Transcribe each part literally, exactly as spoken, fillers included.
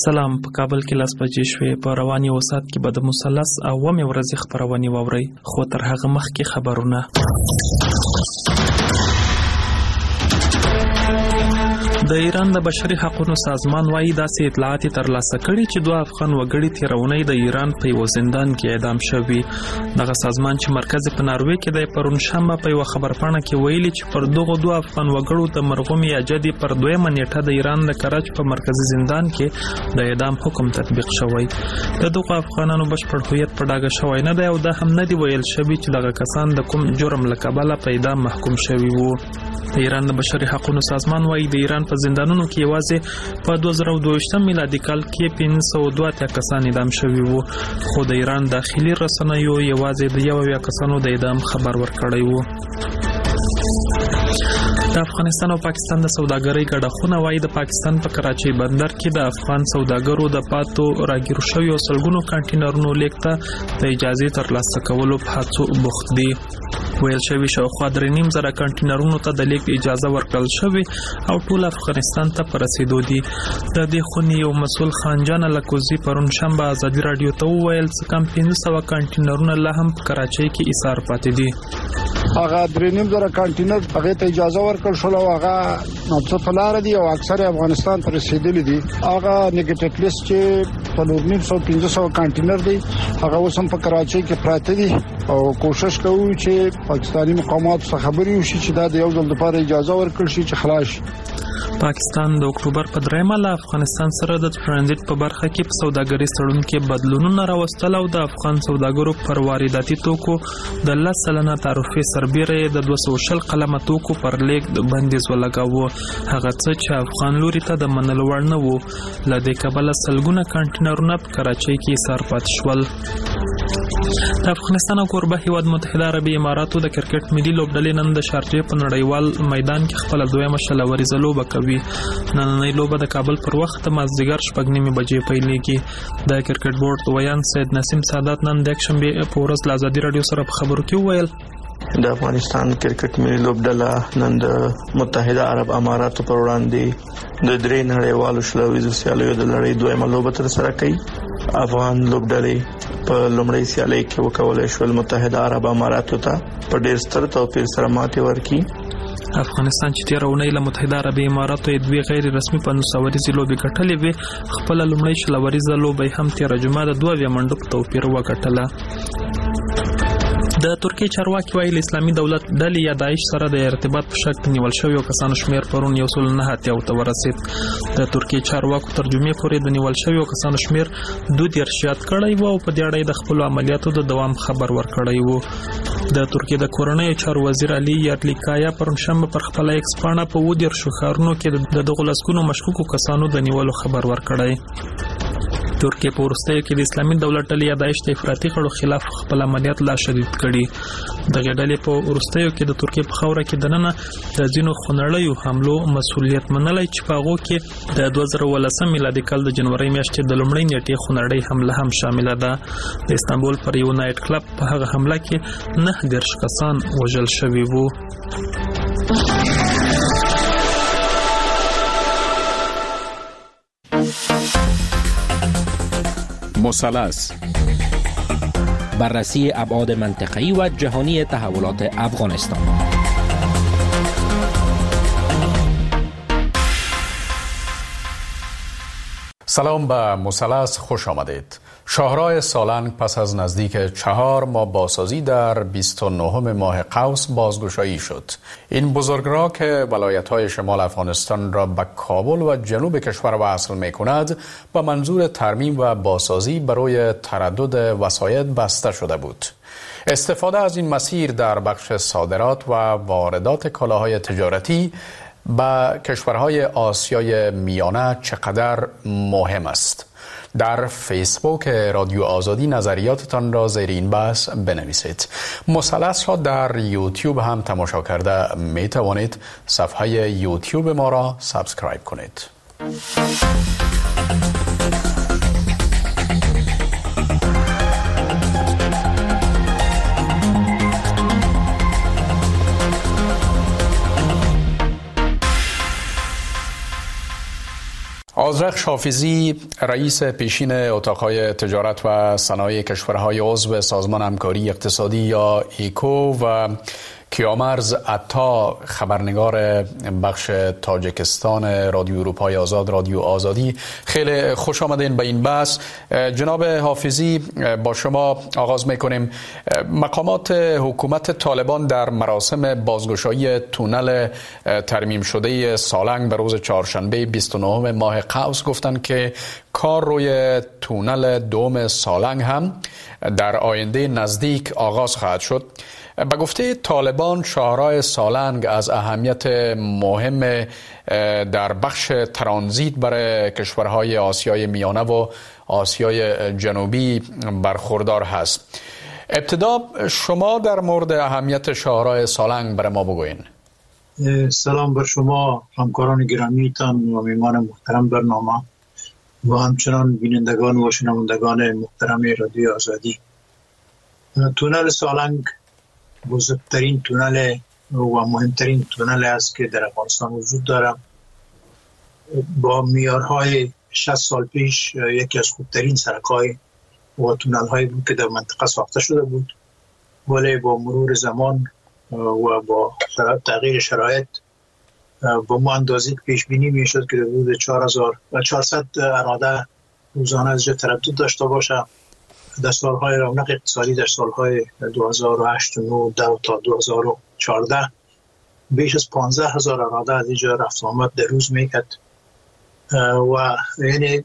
سلام. په کابل کې لاس بجې شوې. په رواني وسات کې به د مثلث او ومې ورځې خپرونې واورئ، خو تر هغه مخکې خبرونه. د ایران د بشري حقوقو سازمان وايي داسې اطلاعات ترلاسه کړي چې دوه افغان وګړي تیرونی د ایران په یو زندان کې اعدام شوي. دغه سازمان چې مرکز په ناروې کې د پرون شنبه په یو خبرپاڼه کې ویلي چې پر دغه دوه افغان وګړو د مرغوم یاجدي پر دویمه نیټه د ایران د کراچ په مرکزی زندان کې د اعدام حکم تطبیق شوی. د دغه افغانانو بشپړ هویت په ډاګه شوی نه دی او دا هم نه دی ویل شوی چې دغه کسان د کوم جرم له کبله په اعدام محکوم شوي وو. د ایران د بشري حقوقو سازمان وايي د ایران په زندانونو کې یوازې په دوه زره دوه ویشتم میلادي کال کې پنځه سوه دوه اتیا کسان اعدام شوي وو، خو د ایران داخلي رسنیو یوازې د یو اویا کسانو د اعدام خبر ورکړی وو. د افغانستان او پاکستان د سوداګرۍ ګډه خونه وايي د پاکستان په کراچۍ بندر کې د افغان سوداګرو د پاتو راګیر شویو سلګونو کانټینرونو لیک ته د اجازه ترلاسه کولو په هڅو بوخت دي. ویل شوی شاوخوا درې نیم زره کانټینرونو ته د لیک اجازه ورکړل شوې او ټول افغانستان ته په رسیدو دي. د دې خونې یو مسؤل خانجان لکوزي پرون شنبه ازادي رادیو ته وویل چې کم پنځه سوه کانټینرونه لا هم په کراچۍ کې ایثار پاتې دي. هغه درې نیم زره کانټینر هغه ته اجازه ورکړل شو او هغه نوڅه فلار دي او اکثر افغانستان ته رسیدلي دي. هغه نیگیټیو لیست چې څلور نیم سوه پنځه سوه کانټینر دي هغه اوس هم په کراچۍ کې پراته دي او کوشش کوو چې پاکستاني مقامات څخه خبري وشي چې دا د یو ځل لپاره اجازه ورکړل شي چې خلاص شي. پاکستان د اکتوبر په دریمه له افغانستان سره د ترانزیت په برخه کې په سوداګرۍ تړون کې بدلونونه راوستل او د افغان سوداګرو پر وارداتي توکو د لس سلنه تعرفې سربیره د دوه سوه شل قلمه توکو پر لیک بندیز ولګاوه، هغه څه چې افغان لوري ته د منلو وړ نه وو. له دې کبله سلګونه کانټینرونه په کراچۍ کې ایثار پاتې شول. د افغانستان او کوربه هیواد متحده عربي اماراتو د کرکټ ملي لوبډلې نن د شارجې په نړیوال میدان کې خپل دویمه شلوریزه لوبه کوي. نننۍ لوبه د کابل پر وخت د مازدیګر شپږ نیمې بجې پیلېږي. د کرکټ بورډ ویان سید نسیم سادات نن د یکشنبې په ورځ له ازادي رادیو سره په خبرو کې وویل د افغانستان کرکټ ملي لوبډله نن د متحده عرب اماراتو پر وړاندې د درې نړیوالو شلوریزو سیالیو د لړۍ دویمه لوبه ترسره کوي. افغان لوبډلې په لومړۍ سیالۍ کې وکولای شول متحده عرب اماراتو ته په ډېر ستر توپیر سره ماتې ورکړي. افغانستان چې تیر اونۍ له متحده عربي اماراتو یې دوه غیر رسمي پنځوسوریزې لوبې ګټلې وې، خپل لومړۍ شلوریزه لوبه هم تیر جمعه د دوه منډو په توپیر وګټله. د ترکیې چارواکي وايي اسلامي دولت ډلې یا داعش سره د ارتباط په شک نیول شویو کسانو شمیر پرون یو سل نه اتیا ته ورسید. د ترکیې چارواکو ترجمې پورې د نیول شویو کسانو شمیر دوه دیرش زیات کړی و او په دې اړه د خپل عملیاتو د دوام خبر ورکړی و. د ترکیې د کورنۍ چارو وزیر علي یارلیکایا پرون شنبه پر خپل ایکس پاڼه په و دیرشو ښارونو کې د دغو لسګونو مشکوکو کسانو د نیولو خبر ورکړی. ترکیه په وروستیو کې د اسلامي دولت ډلې یا داعش د افراطي غړو خلاف خپل عملیات لا شدید کړي. دغه ډلې په وروستیو کې د ترکیه په خاوره کې دننه د ځینو خونړیو حملو مسؤلیت منلی چې په هغو کې د دوه زره اوولسم میلادي کال د جنورۍ میاشتې د لومړۍ نیټې خونړۍ حمله هم شامله ده. د استانبول پر یو نایټ کلب په هغه حمله کې نه دېرش کسان وژل شوي وو. مثلث بررسی ابعاد منطقه‌ای و جهانی تحولات افغانستان. سلام به مثلث، خوش آمدید. شاهراه سالنگ پس از نزدیک چهار ماه بازسازی در بیست و نهم ماه قوس بازگشایی شد. این بزرگراه که ولایت‌های شمال افغانستان را به کابل و جنوب کشور وصل می‌کند به منظور ترمیم و بازسازی برای تردد وسایط بسته شده بود. استفاده از این مسیر در بخش صادرات و واردات کالاهای تجارتی به کشورهای آسیای میانه چقدر مهم است؟ در فیسبوک رادیو آزادی نظریاتتان را زیر این بحث بنویسید. مثلث را در یوتیوب هم تماشا کرده می توانید. صفحه یوتیوب ما را سابسکرایب کنید. آذرخش حافظی رئیس پیشین اتاقهای تجارت و صنایع کشورهای عضو سازمان همکاری اقتصادی یا ایکو و کیامرز عطا خبرنگار بخش تاجیکستان رادیو اروپای آزاد رادیو آزادی، خیلی خوش آمدین به این بحث. جناب حافظی، با شما آغاز میکنیم. مقامات حکومت طالبان در مراسم بازگشایی تونل ترمیم شده سالنگ به روز چهارشنبه بیست و نهم ماه قوس گفتند که کار روی تونل دوم سالنگ هم در آینده نزدیک آغاز خواهد شد. به گفته طالبان شاهراه سالنگ از اهمیت مهم در بخش ترانزیت برای کشورهای آسیای میانه و آسیای جنوبی برخوردار هست. ابتدا شما در مورد اهمیت شاهراه سالنگ برای ما بگوین. سلام بر شما همکاران گرامیتان و میهمان محترم برنامه و همچنان بینندگان و شنوندگان محترم رادیو آزادی. تونل سالنگ بزرگترین تونل و مهمترین تونل است که در افغانستان وجود دارد. با معیارهای شصت سال پیش یکی از خوبترین سرک‌های و تونل‌هایی بود که در منطقه ساخته شده بود، ولی با مرور زمان و با تغییر شرایط با ما اندازه پیش بینی میشد که حدود چهار هزار و چهارصد اراده روزانه از جا تردد داشته باشه. در سالهای رونق اقتصادی در سالهای دو هزار و هشت و نه ده تا دو هزار و چهارده بیش از پانزده هزار اراده از اینجا رفت آمد در روز میکرد و یعنی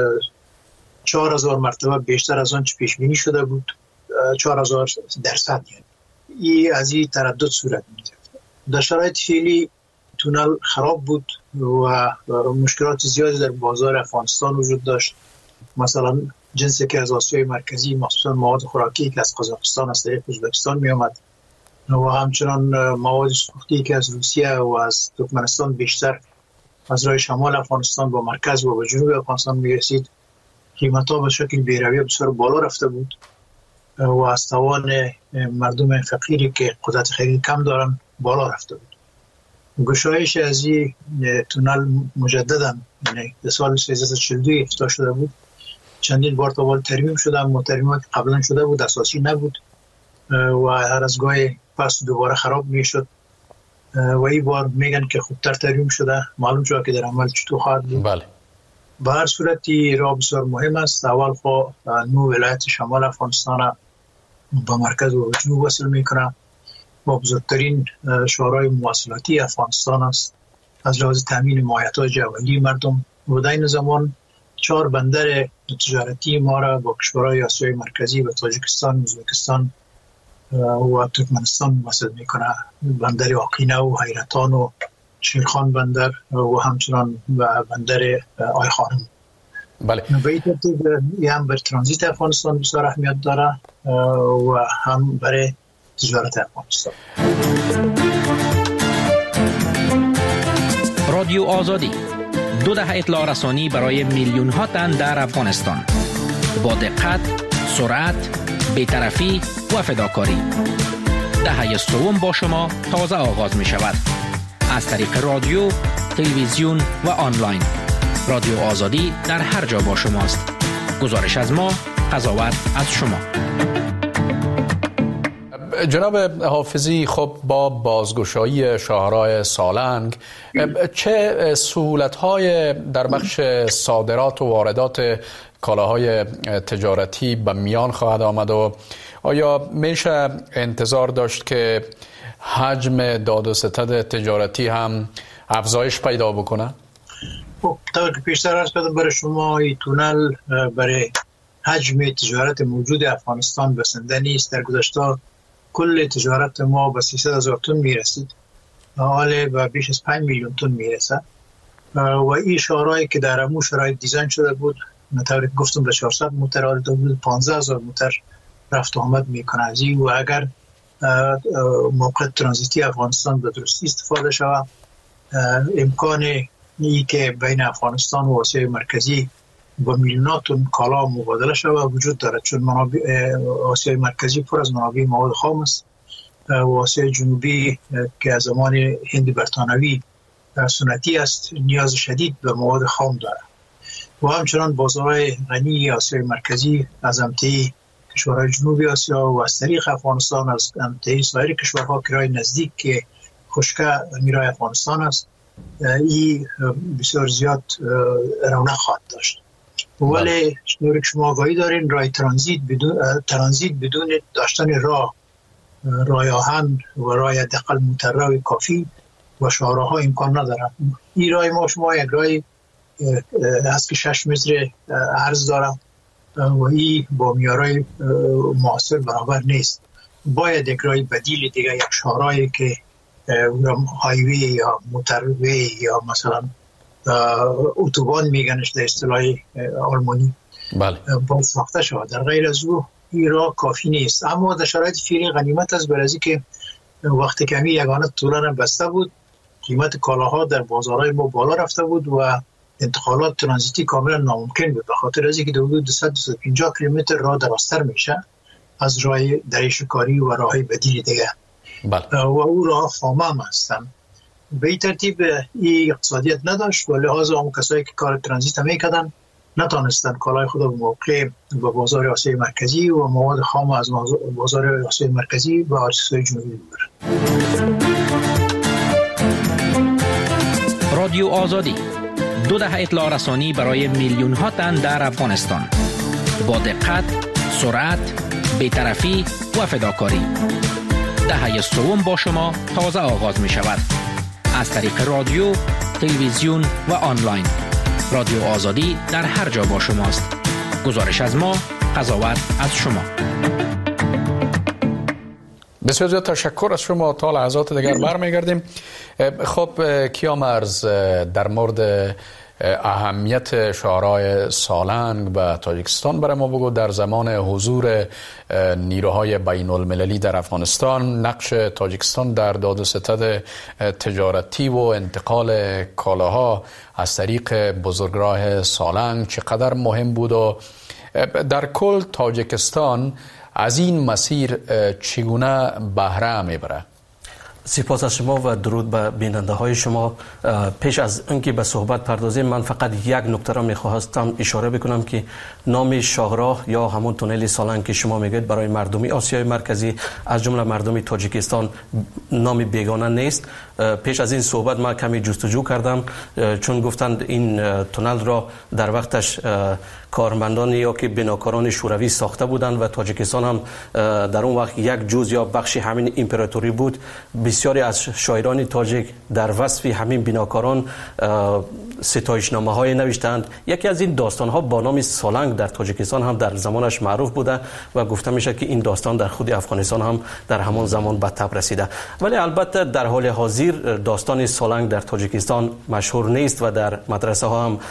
چهار هزار مرتبه بیشتر از آن چه پیش بینی شده بود، چهار هزار درصد. یعنی این از این تردد صورت میگرفت. در شرایط فعلی تونل خراب بود و مشکلات زیادی در بازار افغانستان وجود داشت. مثلا جنسی که از آسیای مرکزی مخصوصا مواد خوراکی که از قزاقستان از طریق ازبکستان می آمد و همچنان مواد سوختی که از روسیه و از ترکمنستان بیشتر از راه شمال افغانستان با مرکز و به جنوب افغانستان می رسید، قیمت‌ها به شکل بی‌رویه بسیار بالا رفته بود و از توان مردم فقیری که قدرت خرید کم دارن بالا رفته بود. گشایش از این تونل مجددا یعنی در سال سیزده و چهل و دو افتتاح شده بود. چندین بار تا ترمیم شده، اما ترمیمات که قبلا شده بود اساسی نبود و هر از گاهی پس دوباره خراب می شد و این بار میگن که خوبتر ترمیم شده. معلوم شده که در عمل چطور خواهد بود. بله. به هر صورتی راه بسیار مهم است. اول خو نو ولایت شمال افغانستان با مرکز و جنوب وصل میکنه و بزرگترین شاهراه مواصلاتی افغانستان است از لحاظ تامین مایحتاج اولیه مردم. و در این زمان چهار بندر تجارتی ما را با کشورهای آسیای مرکزی و تاجیکستان، ازبکستان و ترکمنستان وصل میکنه. بندر آقینه و حیرتان و شیرخان بندر و همچنان بندر آی خانم. بله. به این ترتیب هم بر ترانزیت افغانستان بسیار اهمیت داره و هم برای تجارت افغانستان. رادیو آزادی، دو دهه اطلاع رسانی برای میلیون ها تن در افغانستان، با دقت، سرعت، بی‌طرفی و فداکاری. دهه سوم با شما تازه آغاز می شود. از طریق رادیو، تلویزیون و آنلاین. رادیو آزادی در هر جا با شماست. گزارش از ما، قضاوت از شما. جناب حافظی، خب با بازگشایی شاهراه سالنگ چه سهولت‌های در بخش صادرات و واردات کالاهای تجارتی به میان خواهد آمد و آیا میشه انتظار داشت که حجم داد و ستد تجارتی هم افزایش پیدا بکنه؟ خب طور که پیشتر عرض کردم برای شما، این تونل برای حجم تجارت موجود افغانستان بسنده نیست. در گذشته کل تجارت ما به سیصد هزار تن میرسید، حالا به بیش از پنج میلیون تن میرسه و این شاهراهی که در امو شرایط دیزاین شده بود، مطابق گفتم به چهارصد موتر حال بود، پانزده هزار موتر رفت و آمد میکنه از این و اگر موقع ترانزیتی افغانستان به درستی استفاده شود، امکان ای که بین افغانستان و آسیای مرکزی با میلیونات تن کالا مبادله شود وجود دارد، چون منابع آسیای مرکزی پر از منابع مواد خام است و آسیای جنوبی که از زمان هند برطانوی سنتی است نیاز شدید به مواد خام دارد. و همچنان بازارهای غنی آسیای مرکزی از امتحی کشورهای جنوبی آسیا و از طریق افغانستان از امتحی سایر کشورها که راه نزدیک که خشکه میرای افغانستان است، این بسیار زیاد رونق خواهد داشت. ولی شنور که شما آگاهی دارین راه ترانزیت بدون ترانزیت بدون داشتن راه راه آهن و راه حداقل مترو کافی و شاهراها امکان ندارد. این راه ما شما یک راه هست که شش متر عرض دارد و این با معیارهای معاصر برابر نیست. باید یک راه بدیل دیگه، یک شاهراهی که هایوی یا موتروی یا مثلا اتوبان میگنش در اصطلاح آلمانی بله باید ساخته شود. در غیر از او این راه کافی نیست. اما در شرایط فعلی غنیمت است، برای که وقتی کمی یگانه طولان بسته بود قیمت کالاها در بازارهای ما بالا رفته بود و انتقالات ترانزیتی کاملا ناممکن بود، به خاطر از اینکه حدود دویست تا دویست و پنجاه کیلومتر راه درازتر میشه از راه دریچه‌کاری و راههای بدیل دیگه. بله. و او راه خامه هم هستن. به این ترتیب این اقتصادیت نداشت و لحاظا هم کسایی که کار ترانزیت هم میکردن نتانستن کالای خود به موقع به بازار آسیای مرکزی و مواد خام از بازار آسیای مرکزی و آسیای جنوبی ببرن. رادیو آزادی، دو دهه اطلاع رسانی برای میلیون ها تن در افغانستان، با دقت، سرعت، بی‌طرفی و فداکاری. دهه سوم با شما تازه آغاز می شود. از طریق رادیو، تلویزیون و آنلاین. رادیو آزادی در هر جا با شماست. گزارش از ما، قضاوت از شما. بسیار زیاد تشکر از شما. تا لحظات دیگر برمیگردیم. خب کیامرز، در مورد اهمیت شاهراه سالنگ به تاجیکستان برای ما بگو. در زمان حضور نیروهای بین المللی در افغانستان، نقش تاجیکستان در داد و ستد تجارتی و انتقال کالاها از طریق بزرگراه سالنگ چقدر مهم بود و در کل تاجیکستان از این مسیر چگونه بهره میبره؟ سپاس از شما و درود به بیننده های شما. پیش از اینکه به صحبت پردازیم، من فقط یک نکته را می‌خواستم اشاره بکنم که نام شاهراه یا همون تونل سالنگ که شما میگید برای مردمی آسیای مرکزی از جمله مردمی تاجیکستان نام بیگانه نیست. پیش از این صحبت ما کمی جستجو کردم، چون گفتند این تونل را در وقتش کارمندان یا که بناکاران شوروی ساخته بودند و تاجیکستان هم در اون وقت یک جزء یا بخشی همین امپراتوری بود. بسیاری از شاعران تاجیک در وصف همین بناکاران ستایشنامه های نوشتند. یکی از این داستان ها با نام سالنگ در تاجیکستان هم در زمانش معروف بوده و گفته میشه که این داستان در خود افغانستان هم در همان زمان به تب رسیده. ولی البته در حال حاضر داستان سالنگ در تاجیکستان مشهور نیست و در مدرسه ها هم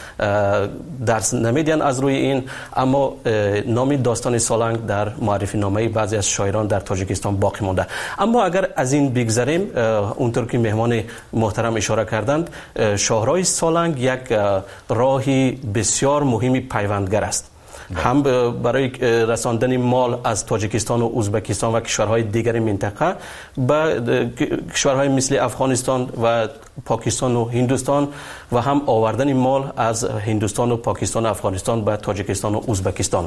درس نمیدن از روی این، اما نام داستان سالنگ در معرفی نامه بعضی از شاعران در تاجیکستان باقی مونده. اما اگر از این بگذریم، اونطور که مهمان محترم اشاره کردند، شاهراه سالنگ یک راهی بسیار مهمی پیوندگر است، هم برای رساندن مال از تاجیکستان و ازبکستان و کشورهای دیگر منطقه به کشورهای مثل افغانستان و پاکستان و هندوستان و هم آوردن مال از هندوستان و پاکستان و افغانستان به تاجیکستان و ازبکستان.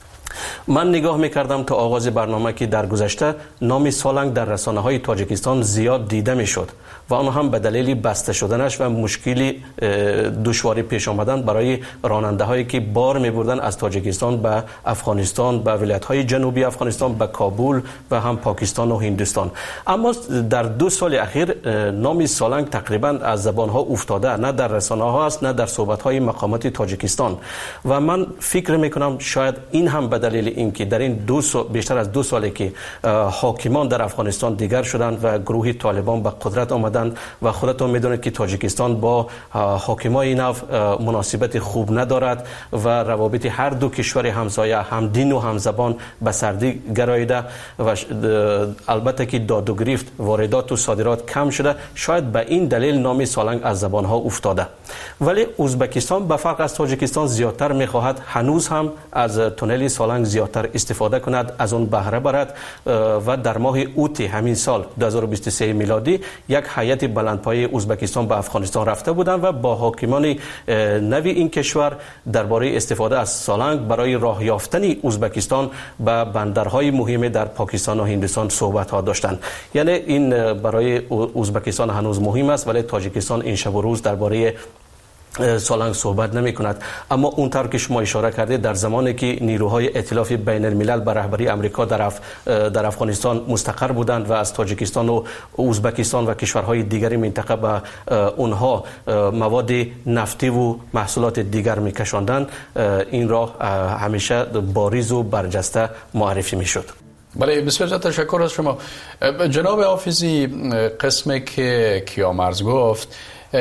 من نگاه میکردم تا آغاز برنامه که در گذشته نام سالنگ در رسانه های تاجیکستان زیاد دیده میشد و آن هم به دلیل بسته شدنش و مشکلی دشواری پیش آمدن برای راننده هایی که بار میبردن از تاجیکستان به افغانستان، به ولایت های جنوبی افغانستان، به کابل و هم پاکستان و هندوستان. اما در دو سال اخیر نام سالنگ تقریبا از زبان ها افتاده، نه در رسانه ها است نه در صحبت های مقامات تاجیکستان. و من فکر میکنم شاید این هم به دلیل اینکه در این دو سال بیشتر از دو ساله که حاکمان در افغانستان دیگر شدند و گروه طالبان به قدرت آمدند و خودتون میدونید که تاجیکستان با حاکمان این نو مناسبت خوب ندارد و روابط هر دو کشور همسایه هم دین و هم زبان به سردی گراییده و البته که داد و گریفت واردات و صادرات کم شده. شاید به این دلیل نام سالنگ از زبان ها افتاده. ولی ازبکستان به فرق از تاجیکستان زیادتر میخواهد هنوز هم از تونل سالنگ زیاد زیادتر استفاده کند، از اون بهره برد و در ماه اوت همین سال دو هزار و بیست و سه میلادی یک هیئت بلندپایه ازبکستان به افغانستان رفته بودند و با حاکمان نوی این کشور درباره استفاده از سالنگ برای راه یافتن ازبکستان به بندرهای مهم در پاکستان و هندوستان صحبت ها داشتند. یعنی این برای ازبکستان هنوز مهم است، ولی تاجیکستان این شب و روز درباره سالنگ صحبت نمی کند. اما اونطور که شما اشاره کردید، در زمانی که نیروهای ائتلاف بین الملل به رهبری امریکا در, اف... در افغانستان مستقر بودند و از تاجیکستان و ازبکستان و کشورهای دیگری منطقه به اونها مواد نفتی و محصولات دیگر می کشاندند، این راه همیشه باریز و برجسته معرفی می شد. بله، بسیار تشکر از شما جناب حافظی. قسمی که کیامرز گفت،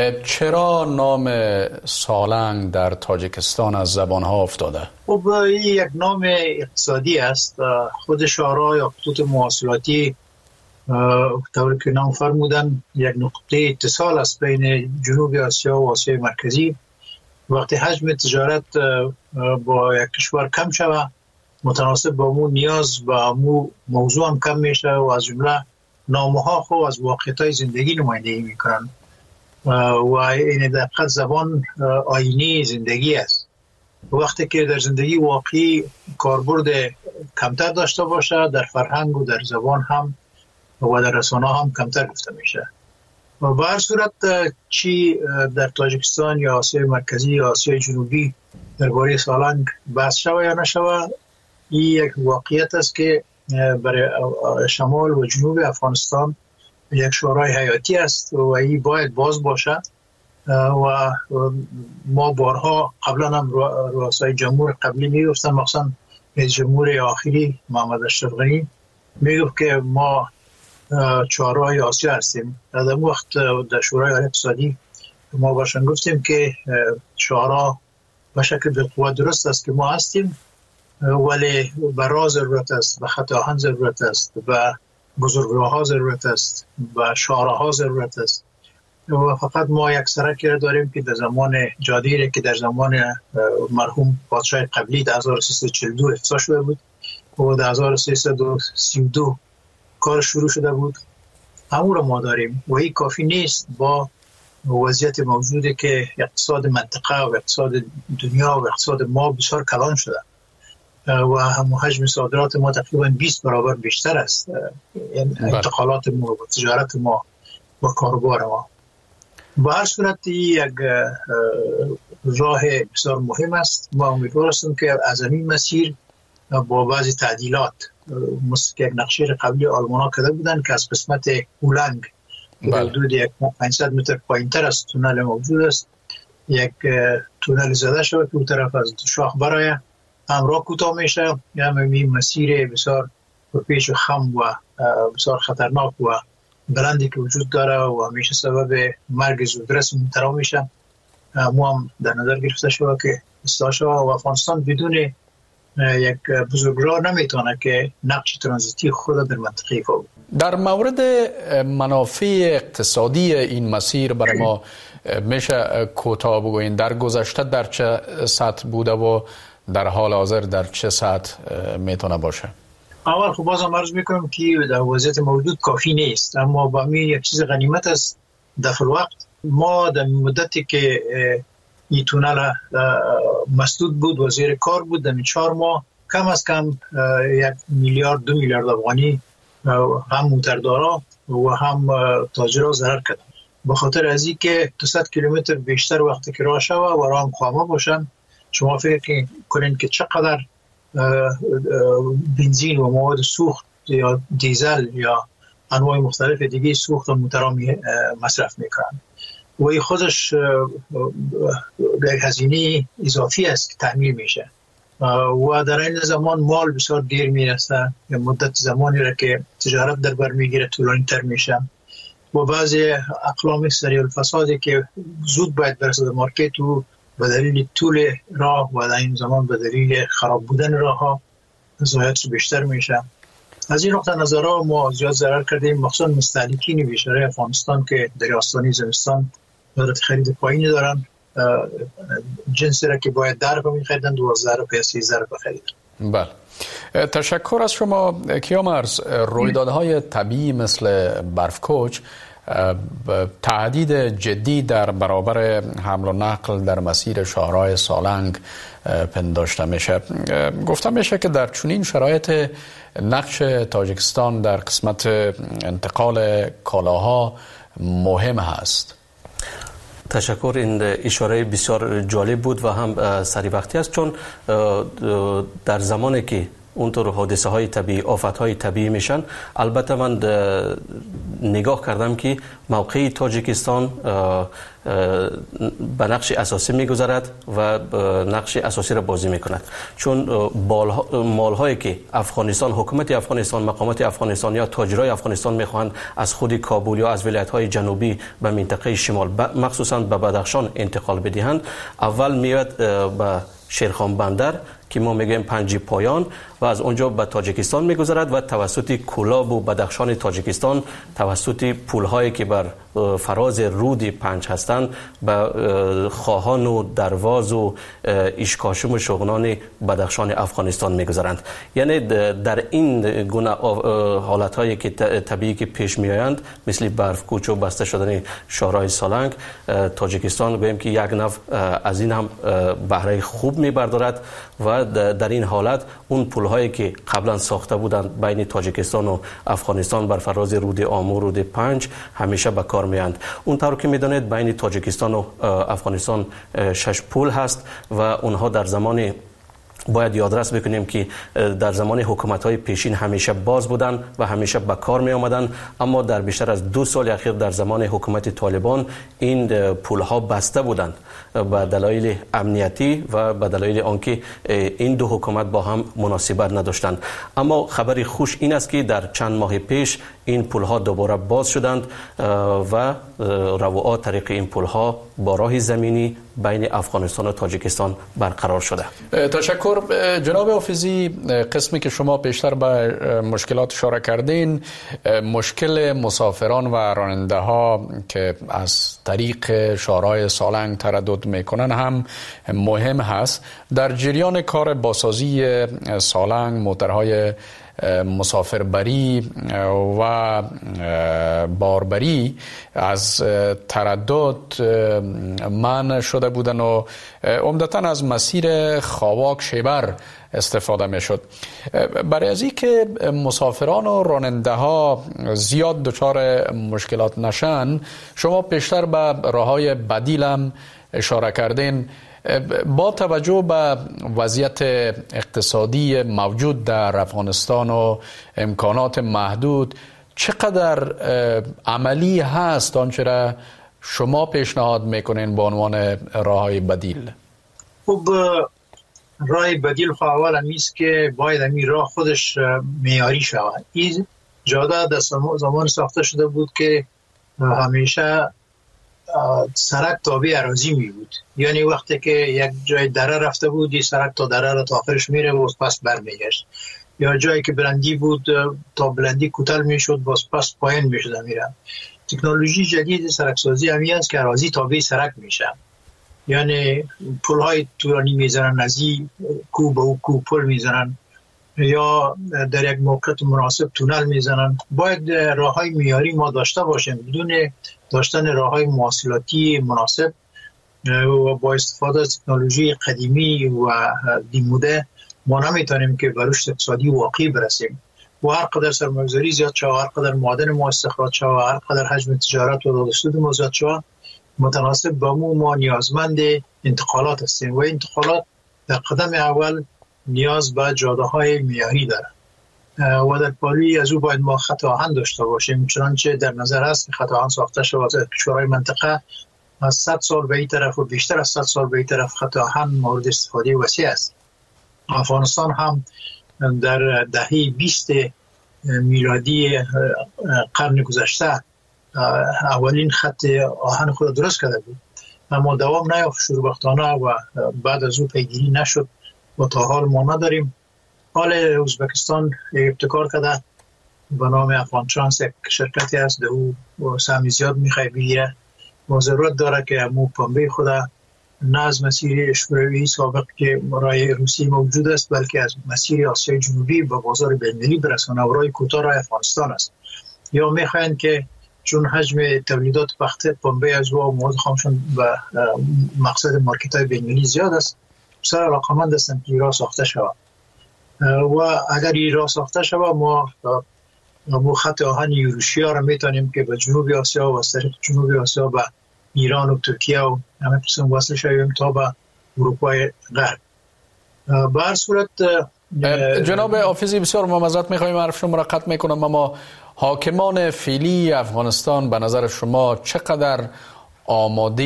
چرا نام سالنگ در تاجیکستان از زبانها افتاده؟ خب این یک نام اقتصادی است. خود شورای یا خطوط مواصلاتی طوری که نام فرمودن یک نقطه اتصال است بین جنوب آسیا و آسیای مرکزی. وقتی حجم تجارت با یک کشور کم شود، متناسب با مو نیاز با مو موضوع هم کم میشه و از جمله نامها خو از واقعیت‌های زندگی نمایندگی میکنن و این دقیقاً زبان آینه زندگی است. وقتی که در زندگی واقعی کاربرد کمتر داشته باشه، در فرهنگ و در زبان هم و در رسانه هم کمتر گفته میشه. و به هر صورت چی در تاجیکستان یا آسیای مرکزی یا آسیای جنوبی درباره سالنگ بحث شوه یا نشوه، این یک واقعیت است که برای شمال و جنوب افغانستان یک شورای حیاتی است و این باید باز باشد و ما بارها قبلا هم رؤسای جمهور قبلی میگفتن، مخصوصا رئیس جمهور آخری محمد اشرف غنی میگفت که ما چهارراه آسیا هستیم. در وقت در شورای اقتصادی ما باشن گفتیم که شورا به شکل به قوت درست است که ما هستیم، ولی به راه ضرورت است، به خط آهن ضرورت است، به بزرگراه ها ضرورت است، به شارع ها ضرورت است. و فقط ما یک سرکی را داریم که در زمان جادیره که در زمان مرحوم پادشاه قبلی در هزار و سیصد و چهل و دو افتتاح شده بود و در هزار و سیصد و سی و دو کار شروع شده بود، همون را ما داریم و این کافی نیست با وضعیت موجوده که اقتصاد منطقه و اقتصاد دنیا و اقتصاد ما بسیار کلان شده و هم حجم صادرات ما تقریبا بیست برابر بیشتر است، انتقالات ما و تجارت ما و کاروبار ما. به هر صورت یک راه بسیار مهم است. ما امیدوار هستیم که از این مسیر با بعضی تعدیلات، مثل که یک نقشه قبلی آلمان ها کرده بودن که از قسمت اولنگ که حدود پانصد متر پایینتر از تونل موجود است، یک تونل زده شده که اون طرف از شاخ برای همراه کوتاه میشه. یعنی مسیر بسیار پیچ و خم و بسیار خطرناک و بلندی که وجود داره و همیشه سبب مرگ زودرس مبتلا میشه. ما هم در نظر گرفته شده که اصلاح شده و افغانستان بدون یک بزرگراه نمیتونه که نقش ترانزیتی خود در منطقه ایفا بود. در مورد منافع اقتصادی این مسیر برای ما میشه کوتاه بگوین، در گذشته در چه سطح بوده و در حال حاضر در چه سطح میتونه باشه؟ اول خب بازم عرض میکنم که در وضعیت موجود کافی نیست، اما با می یک چیز غنیمت است. در وقت ما در مدتی که این تونل مسدود بود و زیر کار بود، در چهار ماه کم از کم یک میلیارد دو میلیارد افغانی هم موتردارا و هم تاجرها ضرر کردن، به خاطر از این که دویست کیلومتر بیشتر وقتی که راه شوه و راه هم خامه باشن. شما فکر کنین که چقدر بنزین و مواد سوخت یا دیزل یا انواع مختلف دیگه سوخت و موترها مصرف میکنن و این خودش یک هزینه اضافی است که تعمیر میشه و در این زمان مال بسیار دیر میرسه، یا مدت زمانی را که تجارت در بر میگیره طولانی تر میشه و بعضی اقلام سریع الفسادی که زود باید برسه در مارکت و به دلیل طول راه و در این زمان به دلیل خراب بودن راه ها ضایعات بیشتر میشه. از این نقطه نظر ما زیاد ضرر کردیم، مخصوصا مستهلکین بیشتر افغانستان که در آستانه زمستان قدرت خرید پایینی دارن، جنسی را که باید در رو میخریدن دوازده رو یا سیزده رو بخریدن. بله، تشکر از شما. کیامرز، رویدادهای طبیعی مثل برفکوچ تهدید جدی در برابر حمل و نقل در مسیر شاهراه سالنگ پنداشته میشه. گفته میشه که در چنین شرایط نقش تاجیکستان در قسمت انتقال کالاها مهم هست. تشکر. این اشاره بسیار جالب بود و هم سری وقتی است، چون در زمانی که اونطور حادثه های طبیعی، آفت های طبیعی میشن، البته من نگاه کردم که موقع تاجیکستان به نقش اساسی میگذارد و نقش اساسی را بازی میکند، چون مال هایی که افغانستان، حکومت افغانستان، مقامات افغانستان یا تاجرای افغانستان میخواهند از خود کابل یا از ولایت های جنوبی به منطقه شمال مخصوصا به بدخشان انتقال بدهند، اول میاد به شیرخان بندر که ما میگیم پنجی پایان و از اونجا به تاجیکستان میگذرد و توسط کولاب و بدخشان تاجیکستان توسط پولهایی که بر فراز رود پنج هستند به خواهان و درواز و ایشکاشم و شغنان بدخشان افغانستان میگذرند. یعنی در این گونه حالتهایی که طبیعی که پیش میآیند مثل برف کوچ و بسته شدن شاهراه سالنگ، تاجیکستان گویم که یک نوع از این هم بهره خوب میبردارد و در این حالت اون پل‌هایی که قبلا ساخته بودند بین تاجیکستان و افغانستان بر فراز رود آمو، رود پنج همیشه به کار میاند. اون طور که میدانید بین تاجیکستان و افغانستان شش پل هست و اونها در زمان باید یادرس بکنیم که در زمان حکومت‌های پیشین همیشه باز بودن و همیشه به کار می آمدن، اما در بیشتر از دو سال اخیر در زمان حکومت طالبان این پل‌ها بسته بودند به دلایل امنیتی و به دلایل آنکه این دو حکومت با هم مناسبت نداشتند. اما خبری خوش این است که در چند ماه پیش این پل‌ها دوباره باز شدند و رواعات طریق این پل‌ها با راه زمینی بین افغانستان و تاجیکستان برقرار شده. تشکر جناب حافظی. قسمی که شما پیشتر به مشکلات اشاره کردین، مشکل مسافران و راننده ها که از طریق شاهراه سالنگ تردد میکنن هم مهم هست. در جریان کار بازسازی سالنگ موترهای مسافربری و باربری از تردد منع شده بودن و عمدتاً از مسیر خاواک شیبر استفاده می شد. برای از این که مسافران و راننده ها زیاد دچار مشکلات نشن، شما پیشتر به راههای بدیل هم اشاره کردین. با توجه به وضعیت اقتصادی موجود در افغانستان و امکانات محدود، چقدر عملی هست آنچه را شما پیشنهاد میکنین به عنوان راههای بدیل؟ خب راه بدیل خب اول همیست که باید همی راه خودش معیاری شود. این جاده در زمان ساخته شده بود که همیشه سرک تابع اراضی می بود، یعنی وقتی که یک جای دره رفته بود این سرک تا دره را تا آخرش میره و پس برمیگشت، یا جایی که بلندی بود تا بلندی کوتاه میشد باز پس پایین میشد میره. تکنولوژی جدید سرکسازی همی است که اراضی تابع سرک میشه، یعنی پل های طولانی میزنن، از این کو به او کو پل میزنن یا در یک موقعیت مناسب تونل میزنن. باید راه های معیاری ما داشته باشیم، بدون داشتن راه های مواصلاتی مناسب و با استفاده از تکنولوژی قدیمی و دیموده ما نمیتونیم که به رشد اقتصادی واقعی برسیم. و هر قدر سرمایه‌گذاری زیاد شود، هر قدر معادن ما استخراج شود، هر قدر حجم تجارت و داده‌سود ما زیاد شود، متناسب با مو ما نیازمند انتقالات هستیم و انتقالات در قدم اول نیاز به جاده های معیاری دارند و در پالی از او باید ما خط آهن داشته باشیم، چنانچه در نظر است که خط آهن ساخته شود در کشورهای منطقه از صد سال به این طرف و بیشتر از صد سال به این طرف خط آهن مورد استفاده وسیع است. افغانستان هم در دهه بیست میلادی قرن گذشته اولین خط آهن خود درست کرده بود، اما دوام نیافت شوربختانه و بعد از او پیگیری نشد و تا حال ما نداریم. حال ازبکستان ابتکار کرده به نام افغان ترانس، یک شرکتی است در او سهمی زیاد میخوای بگیره و ضرورت داره که مو پنبه خود نه از مسیر شوروی سابق که رای روسی موجود است، بلکه از مسیر آسیای جنوبی به بازار بین‌المللی برسانه و رای کوتاه رای افغانستان است. یا میخواین که چون حجم تولیدات بخت پنبه از و مواد خامشون به مقصد مارکت های بین‌المللی زیاد است، بسیار علاقمند هستند که ایران ساخته شود و اگر ایران ساخته شود ما مو خط آهن یوروشیا را میتونیم که به جنوب آسیا و از طریق جنوب آسیا به ایران و ترکیه و همه قسم وصل شویم تا به اروپای غرب. به هر صورت جناب حافظی بسیار معذرت میخوایم حرف شما را قطع میکنم، اما حاکمان فعلی افغانستان به نظر شما چقدر آماده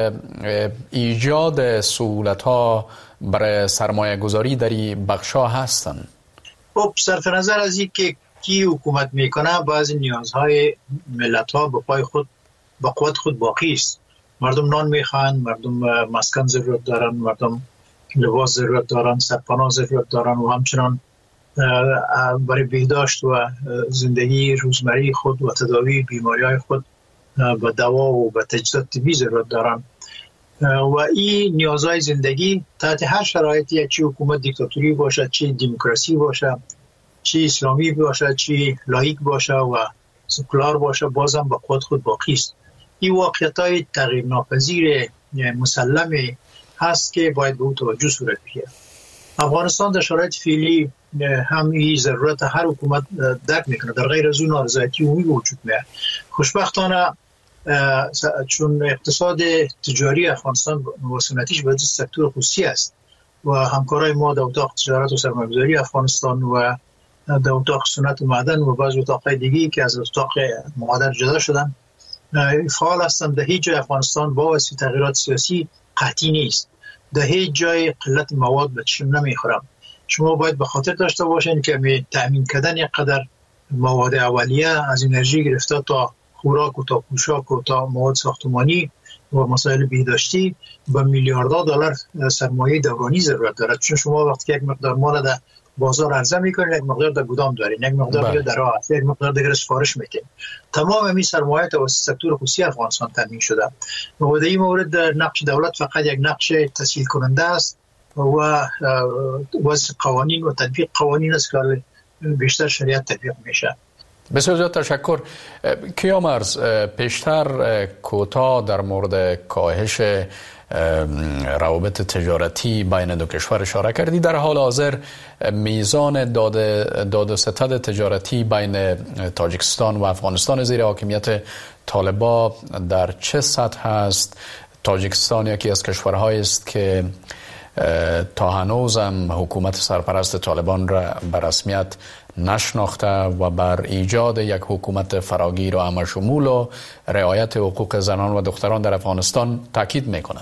ایجاد سهولت‌ها برای سرمایه گذاری در این بخش‌ها هستند؟ خب صرف نظر از این که کی حکومت میکنه، بعضی نیازهای ملت‌ها به پای خود به قوت خود باقی است. مردم نان میخوان، مردم مسکن ضرورت دارن، مردم لباس ضرورت دارن، سرپناه ضرورت دارن و همچنان برای بهداشت و زندگی روزمره خود و تداوی بیماری‌های خود به دوا و به تجهیزات طبی ضرورت دارن و این نیازهای زندگی تحت هر شرایطی، چه حکومت دیکتاتوری باشه، چه دموکراسی باشه، چه اسلامی باشه، چه لایک باشه و سکولار باشه، بازم به قوت خود باقی است. این واقعیت‌های تغییر ناپذیر مسلم هست که باید به او توجه صورت بگیرد. افغانستان در شرایط فعلی هم این ضرورت هر حکومت درک میکنه، در غیر از اون نارضایتی عمومی وجود میاد. خوشبختانه چون اقتصاد تجاری افغانستان وسنتیش به سکتور خصوصی است و همکارای ما در اتاق تجارت و سرمایه‌گذاری افغانستان و در اتاق صنعت معدن و بعض اتاق‌های دیگه که از اتاق معدن جدا شدن فعال هستند. در هیچ جای افغانستان با واسطه تغییرات سیاسی قحطی نیست، در هیچ جای قلت مواد به چشم نمیخورم. شما باید به خاطر داشته باشین که می تامین کردن یک قدر مواد اولیه از انرژی گرفته تا خوراک و تا پوشاک و تا مواد ساختمانی و مسائل بهداشتی به میلیاردها دلار سرمایه دورانی ضرورت دارد. چون شما وقتی که یک مقدار مال در بازار عرضه میکنید، یک مقدار در گودام دارید، یک مقدار دیگه در راه، یک مقدار دیگه سفارش میدید. تمام این سرمایه توسط سکتور خصوصی افغانستان تامین شده و در این مورد نقش دولت فقط یک نقش تسهیل کننده است و وضع قوانین و تطبیق قوانین است که بیشتر شریعت تطبیق میشه. بسیار زیاد تشکر. کیامرز پیشتر کوتاه در مورد کاهش روابط تجارتی بین دو کشور اشاره کردی. در حال حاضر میزان داد داد و ستد تجارتی بین تاجیکستان و افغانستان زیر حاکمیت طالبان در چه سطح است؟ تاجیکستان یکی از کشورهایی است که تا هنوز هم حکومت سرپرست طالبان را به رسمیت نشناخته و بر ایجاد یک حکومت فراگیر و همشمول و رعایت حقوق زنان و دختران در افغانستان تاکید میکنه.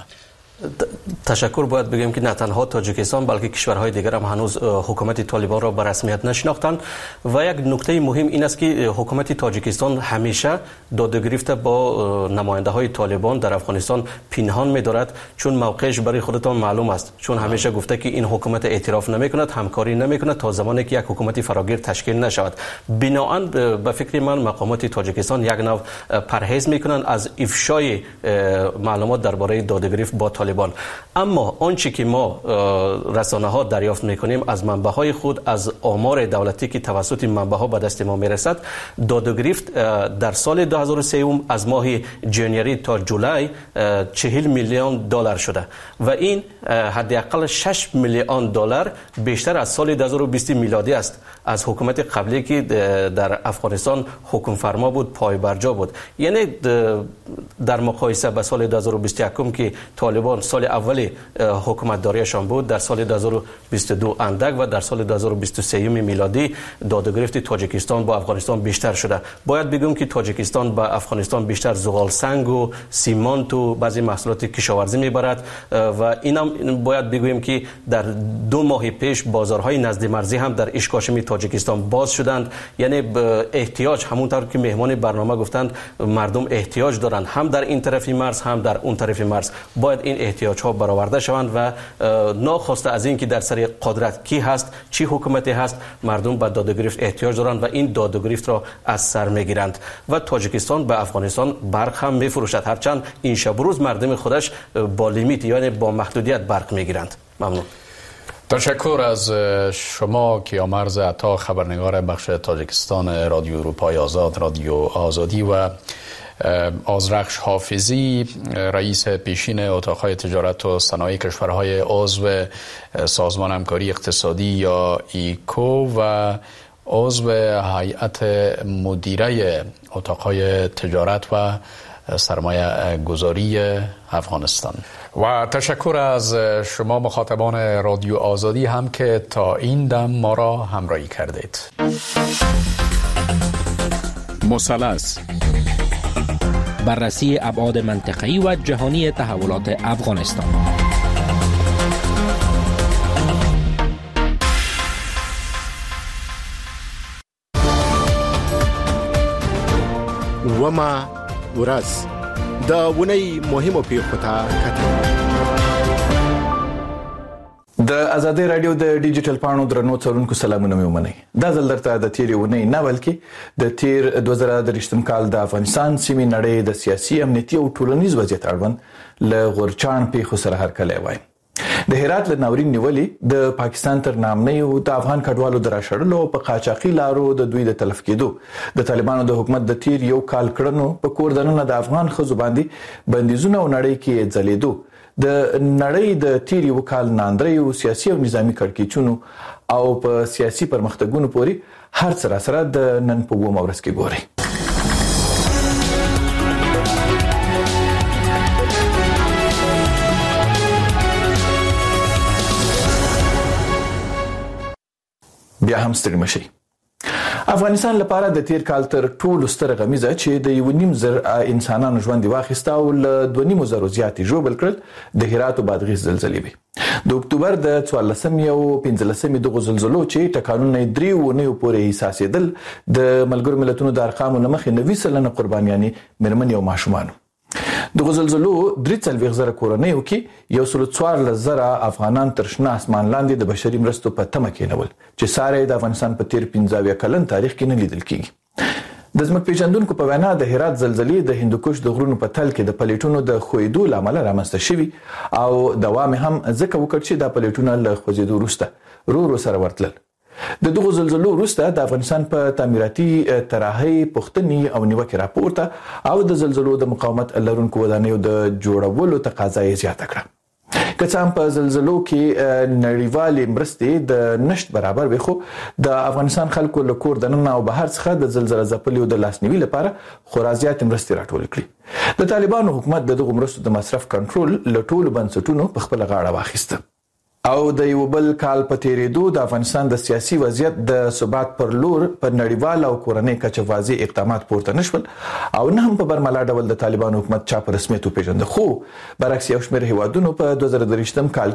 تشکر. باید بگیم که نه تنها تاجیکستان بلکه کشورهای دیگر هم هنوز حکومت طالبان را به رسمیت نشناختند و یک نکته مهم این است که حکومت تاجیکستان همیشه دادگریفت با نماینده های طالبان در افغانستان پنهان می‌دارد، چون موقعش برای خودتان معلوم است، چون همیشه گفته که این حکومت اعتراف نمی‌کند، همکاری نمی‌کند تا زمانی که یک حکومت فراگیر تشکیل نشود. بنابراین به فکر من مقامات تاجیکستان یک نوع پرهیز می‌کنند از افشای معلومات درباره دادگریفت با طالبان. اما آنچه که ما رسانه ها دریافت میکنیم از منبع های خود، از آمار دولتی که توسط منبع ها به دست ما میرسد، دادگریفت در سال دو هزار و سه از ماه ژانویه تا جولای چهل میلیون دلار شده و این حداقل شش میلیون دلار بیشتر از سال دو هزار و بیست میلادی است، از حکومت قبلی که در افغانستان حکم فرما بود، پای برجا بود. یعنی در مقایسه با سال دو هزار و بیست و یک که طالبان سال اولی حکومت داریشان بود، در سال دو هزار و بیست و دو اندک و در سال دو هزار و بیست و سه میلادی دادگرفت تاجیکستان با افغانستان بیشتر شده. باید بگم که تاجیکستان با افغانستان بیشتر زغال سنگ و سیمانت و بعضی محصولات کشاورزی میبرد و اینم باید بگویم که در دو ماه پیش بازارهای نزد مرزی هم در اشکاشمی تاجیکستان باز شدند. یعنی احتیاج، همونطور که مهمان برنامه گفتند، مردم احتیاج دارند هم در این طرف مرز هم در اون طرف مرز. باید این احتیاجها برآورده شوند و ناخواسته از اینکه در سر قدرت کی هست، چی حکومتی هست، مردم به داد و گریفت احتیاج دارند و این داد و گریفت را از سر میگیرند و تاجیکستان به افغانستان برق هم میفروشد، هرچند این شب روز مردم خودش با لیمیت یعنی با محدودیت برق میگیرند. ممنون. تشکر از شما کیامرز عطا، خبرنگار بخش تاجیکستان رادیو اروپای آزاد، رادیو آزادی، و آذرخش حافظی، رئیس پیشین اتاقهای تجارت و صنایع کشورهای عضو سازمان همکاری اقتصادی یا ایکو و عضو هیئت مدیره اتاقهای تجارت و سرمایه گذاری افغانستان. و تشکر از شما مخاطبان رادیو آزادی هم که تا این دم ما را همراهی کردید. مثلث، بررسی ابعاد منطقه‌ای و جهانی تحولات افغانستان. وما ورځ د ونی مهمو پیښو ته کتل. د آزادۍ رادیو د ډیجیټل پاڼو درنو څارونکو سلامونه مې ومنئ. دا ځل درته د تیرې ونې نه بلکې د تیر دوه زره درېشتم کال د افغانستان سیمې نړۍ د سیاسي، امنیتي او ټولنیز وضعیت اړوند له غورچاڼ پیښو سره هرکلی وایم. د هرات له ناورین نیولې د پاکستان تر نامنیو د افغان کډوالو د راشړلو په قاچاقي لارو د دوی د تلف کېدو، د طالبانو د حکومت د تیر یو کال کړنو په کور دننه د افغان ښځو باندې بندیزونه او نړۍ کې ځلېدو، د نړۍ د تیر یو کال ناندریو سیاسي او نظامی کړکېچونو او په سیاسي پرمختګونو پورې هر څه را سره د نن په اوومه ورځ کې ګورئ. بیا هم ستړي مشئ. افغانستان لپاره د تیر کال تر ټولو ستره غمیزه چې د یو نیم زر انسانانو ژوند واخیسته او له دوه نیمو زرو زیاتې ژوبل کړل د هرات او بادغیس زلزلې وې. د اکتوبر د څوارلسمې او پنځلسمې دغو زلزلو چې ټکانونه یې درې اونیو پورې احساسېدل، د ملګرو ملتونو د ارقامو له مخې نوي سلنه قربانیانې مېرمنې او ماشومانو. دغو زلزلو درې څلوېښت زره کورنیو کې یو سلو څوارلس زره افغانان تر شنه اسمان لاندې د بشري مرستو په تمه کېنول چې ساری د افغانستان په تیر پنځه اویا کلن تاریخ کې نه لیدل کېږي. د ځمکپېژندونکو په وینا د هرات زلزلې د هندوکش د غرونو په تل کې د پلیټونو د ښویېدو له امله رامنځته شوي او دوام هم ځکه وکړ چې دا پلیټونه له خوځېدو وروسته ورو ورو سره ورتلل. د دغو زلزلو وروسته د افغانستان په تعمیراتي طراحۍ پوښتنې او نیوکې راپورته او د زلزلو د مقاومت لرونکو ودانیو د جوړولو تقاضا یې زیاته کړه. که څه هم په زلزلو کې نړیوالې مرستې د نشت برابر وي، خو د افغانستان خلکو له کور دننه او بهر څخه د زلزله ځپلیو د لاسنیوي لپاره خورا زیاتې مرستې راټولې کړي. د طالبانو حکومت د دغو مرستو د مصرف کنټرول له ټولو بنسټونو په خپله غاړه واخیسته او د یو بل کال په تیریدو د افغانستان د سیاسي وضعیت د ثبات پر لور په نړیوال او کورنۍ کچه واضح اقدامات پورته نشول او نه هم په برملا ډول د طالبانو حکومت چا په رسمیت وپېژنده. خو برعکس یو شمېر هیوادونو په دوه زره درېشتم کال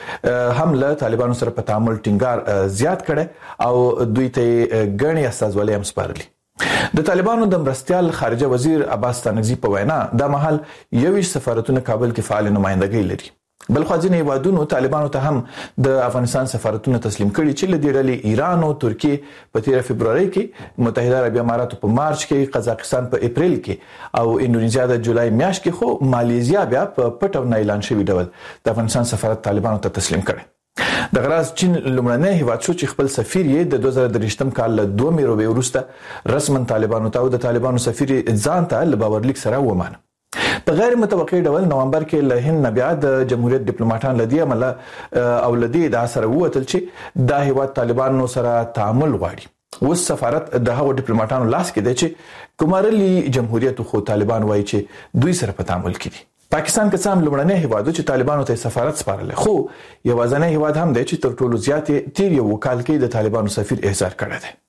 کې هم له طالبانو سره په تعامل ټینګار زیات کړی او دوی ته ګڼې استازولۍ هم سپارلي. د طالبانو د مرستیال خارجه وزیر عباس ستانکزي په وینا دا مهال یوویشت سفارتونه کابل کې فعال نمایندګۍ لري. بلخوا ځینې هیوادونو طالبانو ته هم د افغانستان سفارتونه تسلیم کړي چې له دې ډلې ایران او ترکیې په تیره فبرورۍ کې، متحده عربي اماراتو په مارچ کې، قزاقستان په اپریل کې او انډونیزیا د جولای میاشت کې، خو مالیزیا بیا په پټ او نه اعلان شوي ډول د افغانستان سفارت طالبانو ته تسلیم کړي. د غراز چین لومړنی هیواد شو چې خپل سفیر یې د دوه زره درېشتم کال له دوه میروبې وروسته رسما طالبانو ته او د طالبانو سفیر ځان ته له باورلیک سره ومانه. په غیر متوقع ډول نومبر کې له هند نه بیا د جمهوریت ډیپلوماټان له دې عمله او له دې ادعا سره ووتل چې دا هیواد طالبانو سره تعامل غواړي. اوس سفارت د هغو ډیپلوماټانو لاس کې دی چې ګمارلي جمهوریت خو طالبان وایي چې دوی سره په تعامل کې دي. پاکستان که څه هم لومړنی هیواد چې طالبانو ته سفارت سپارلی، خو یوازینی هیواد هم دی چې تر ټولو زیات تیر یو کال کې د طالبانو سفیر احضار کړی دی.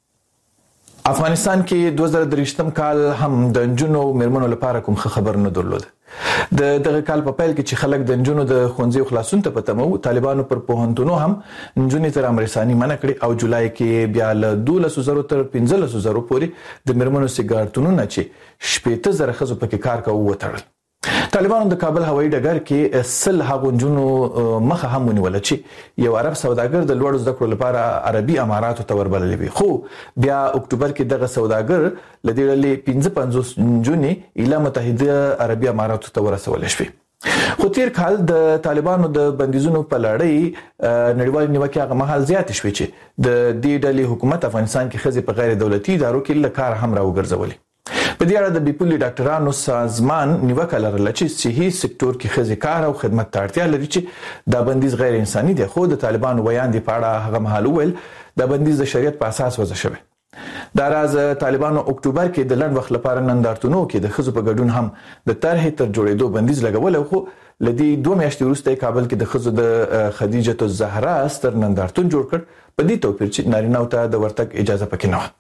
افغانستان کې دوه زره درېشتم کال هم د نجونو میرمنو لپاره کوم خبر نه درلود. د دغه کال په پیل کې چې خلک د نجونو د ښوونځي خلاصون ته په تمه وو، طالبانو پر پوهنتونو هم نجونې تر امرساني منع کړې او جولای کې بیا له دولسو زرو تر پنځلسو زرو پورې د میرمنو سیګارتونونه چې شپېته زره ښځو پکې کار کوي وتړل. طالبانو د کابل هوایي ډګر کې سل هغونجونو مخه هم ونیول چې یو عرب سوداګر د لوړ زده کړو لپاره عربي اماراتو ته وربللی وي، خو بیا اکتوبر کې دغه سوداګر لدې ډلې پنځه پنځوس جونې اله متحده عربي اماراتو ته ورسول شوی. خو تیر کال د طالبانو د بندیزونو په لړۍ نړیوال نیوکه هغه مهال زیات شوې چې د دې ډلې حکومت افغانستان کې خزي په غیر دولتي ادارو کې لکار هم راوګرځولي. په دې اړه د بیپولي ډاکټرانو سازمان نیوکه لرله چې صحي سکتور کې خزي کار او خدمت ته اړتیا لري چې دا بندیز غیر انساني دی، خو د طالبانو بیان دی په اړه هغه مهال ویل دا بندیز د شریعت په اساس وضع شوی. دا راز طالبانو اکتوبر کې د لنډ وخت لپاره نندارتونو کې د خزو په ګډون هم د طرحې تر جوړېدو بندیز لګول، خو لدی دوه میاشتې وروسته کابل کې د خزو د خدیجه الزهرا ستر نندارتون جوړ کړ، په دې توپیر چې نارینه ته د ورتګ اجازه پکې نه و.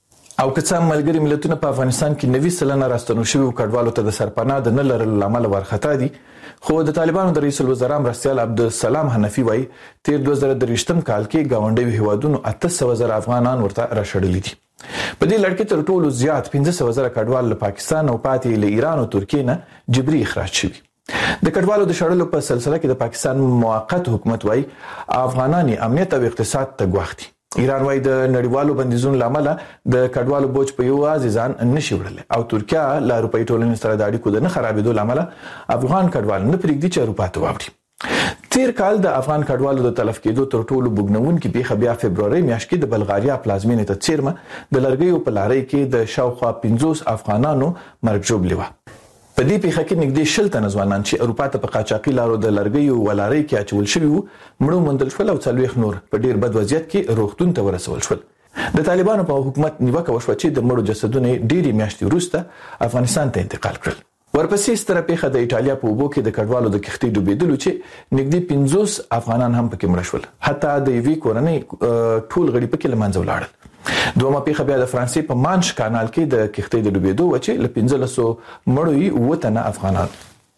او که څه ملګری ملتونه په افغانستان کې نوي سلنه راستنو شوي کډوالو ته د سرپناه د نه لرلو لامل ورخطا دي، خو د طالبانو د رئیس الوزرا مرستیال عبدالسلام حنفي وایي تیر دوه زره درویشتم کال کې گاونډي هیوادونو اته سوه زره افغانان ورته راشړلي دي. په دې لړ کې تر ټولو زیات پنځه سوه زره کډوال له پاکستان او پاتې له ایران او ترکیې نه جبري اخراج شوي. د کډوالو د شړلو په سلسله کې د پاکستان موقت حکومت وایي افغانان امنیت او اقتصاد ته ګواښ دي. ایران وایي د نړیوالو بندیزونو لامل د کډوالو بوج په یوازې ځان نشي وړلی، او ترکیه له اروپایي ټولنې سره د اړیکو د نه خرابېدو لامل افغان کډوال نه پرېږدي چې اروپا ته واوړي. تیر کال د افغان کډوالو د تلف کېدو تر ټولو بوږنونکې پیښه بیا فبروري میاشت کې د بلغاریا پلازمینې ته څیرمه د لرګیو په لارۍ کې د شاوخوا پنځوس افغانانو مرګ ژوبلې وه. په دې پیښه کې نږدې شل تنه ځوانان چې اروپا ته په قاچاقي لارو د لرګیو ولارۍ کې اچول شوي وو مړه موندل شول، او څلوېښت نور په ډیر بد وضعیت کې روغتون ته ورسول شول. د طالبانو په حکومت نیوکه وشوه چې د مړو جسدونه ډېرې میاشتې وروسته افغانستان ته انتقال کړل. ورپسې ستره پیښه د ایټالیا په اوبو کې د کډوالو د کښتۍ ډوبېدلو چې نږدې پنځوس افغانان هم پکې مړه شول، حتی د یوې کورنۍ ټول غړي پکې له منځه ولاړل. دومره پیښه بیا د فرانسې په مانش کانال کې د کښتۍ د ډوبېدو و چې له پنځلسو مړو یې اووه تنه افغانان.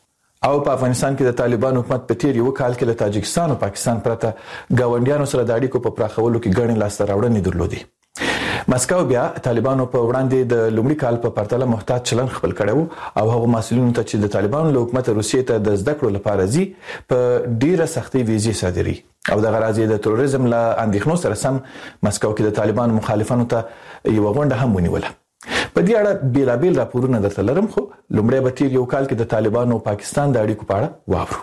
او په افغانستان کې د طالبانو حکومت په تیر یو کال کې له تاجکستان او پاکستان پرته ګاونډیانو سره د اړیکو په پراخولو کې ګڼې لاسته راوړنې درلودې. مسکو بیا طالبانو په وړاندې د لومړي کال په پرتله محتاط چلن خپل کړی و، او هغو مسؤلینو ته چې د طالبانو له حکومت روسیې ته د زده کړو لپاره ځي په ډیره سختۍ ویزې صادري، او دغه راز د تروریزم له اندېښنو سره سم مسکو کې د طالبانو مخالفانو ته یوه غونډه هم ونیوله. په دې اړه بیلابیل راپورونه درته لرم، خو لومړی به تیر یو کال کې د طالبانو او پاکستان د اړیکو په اړه واورو.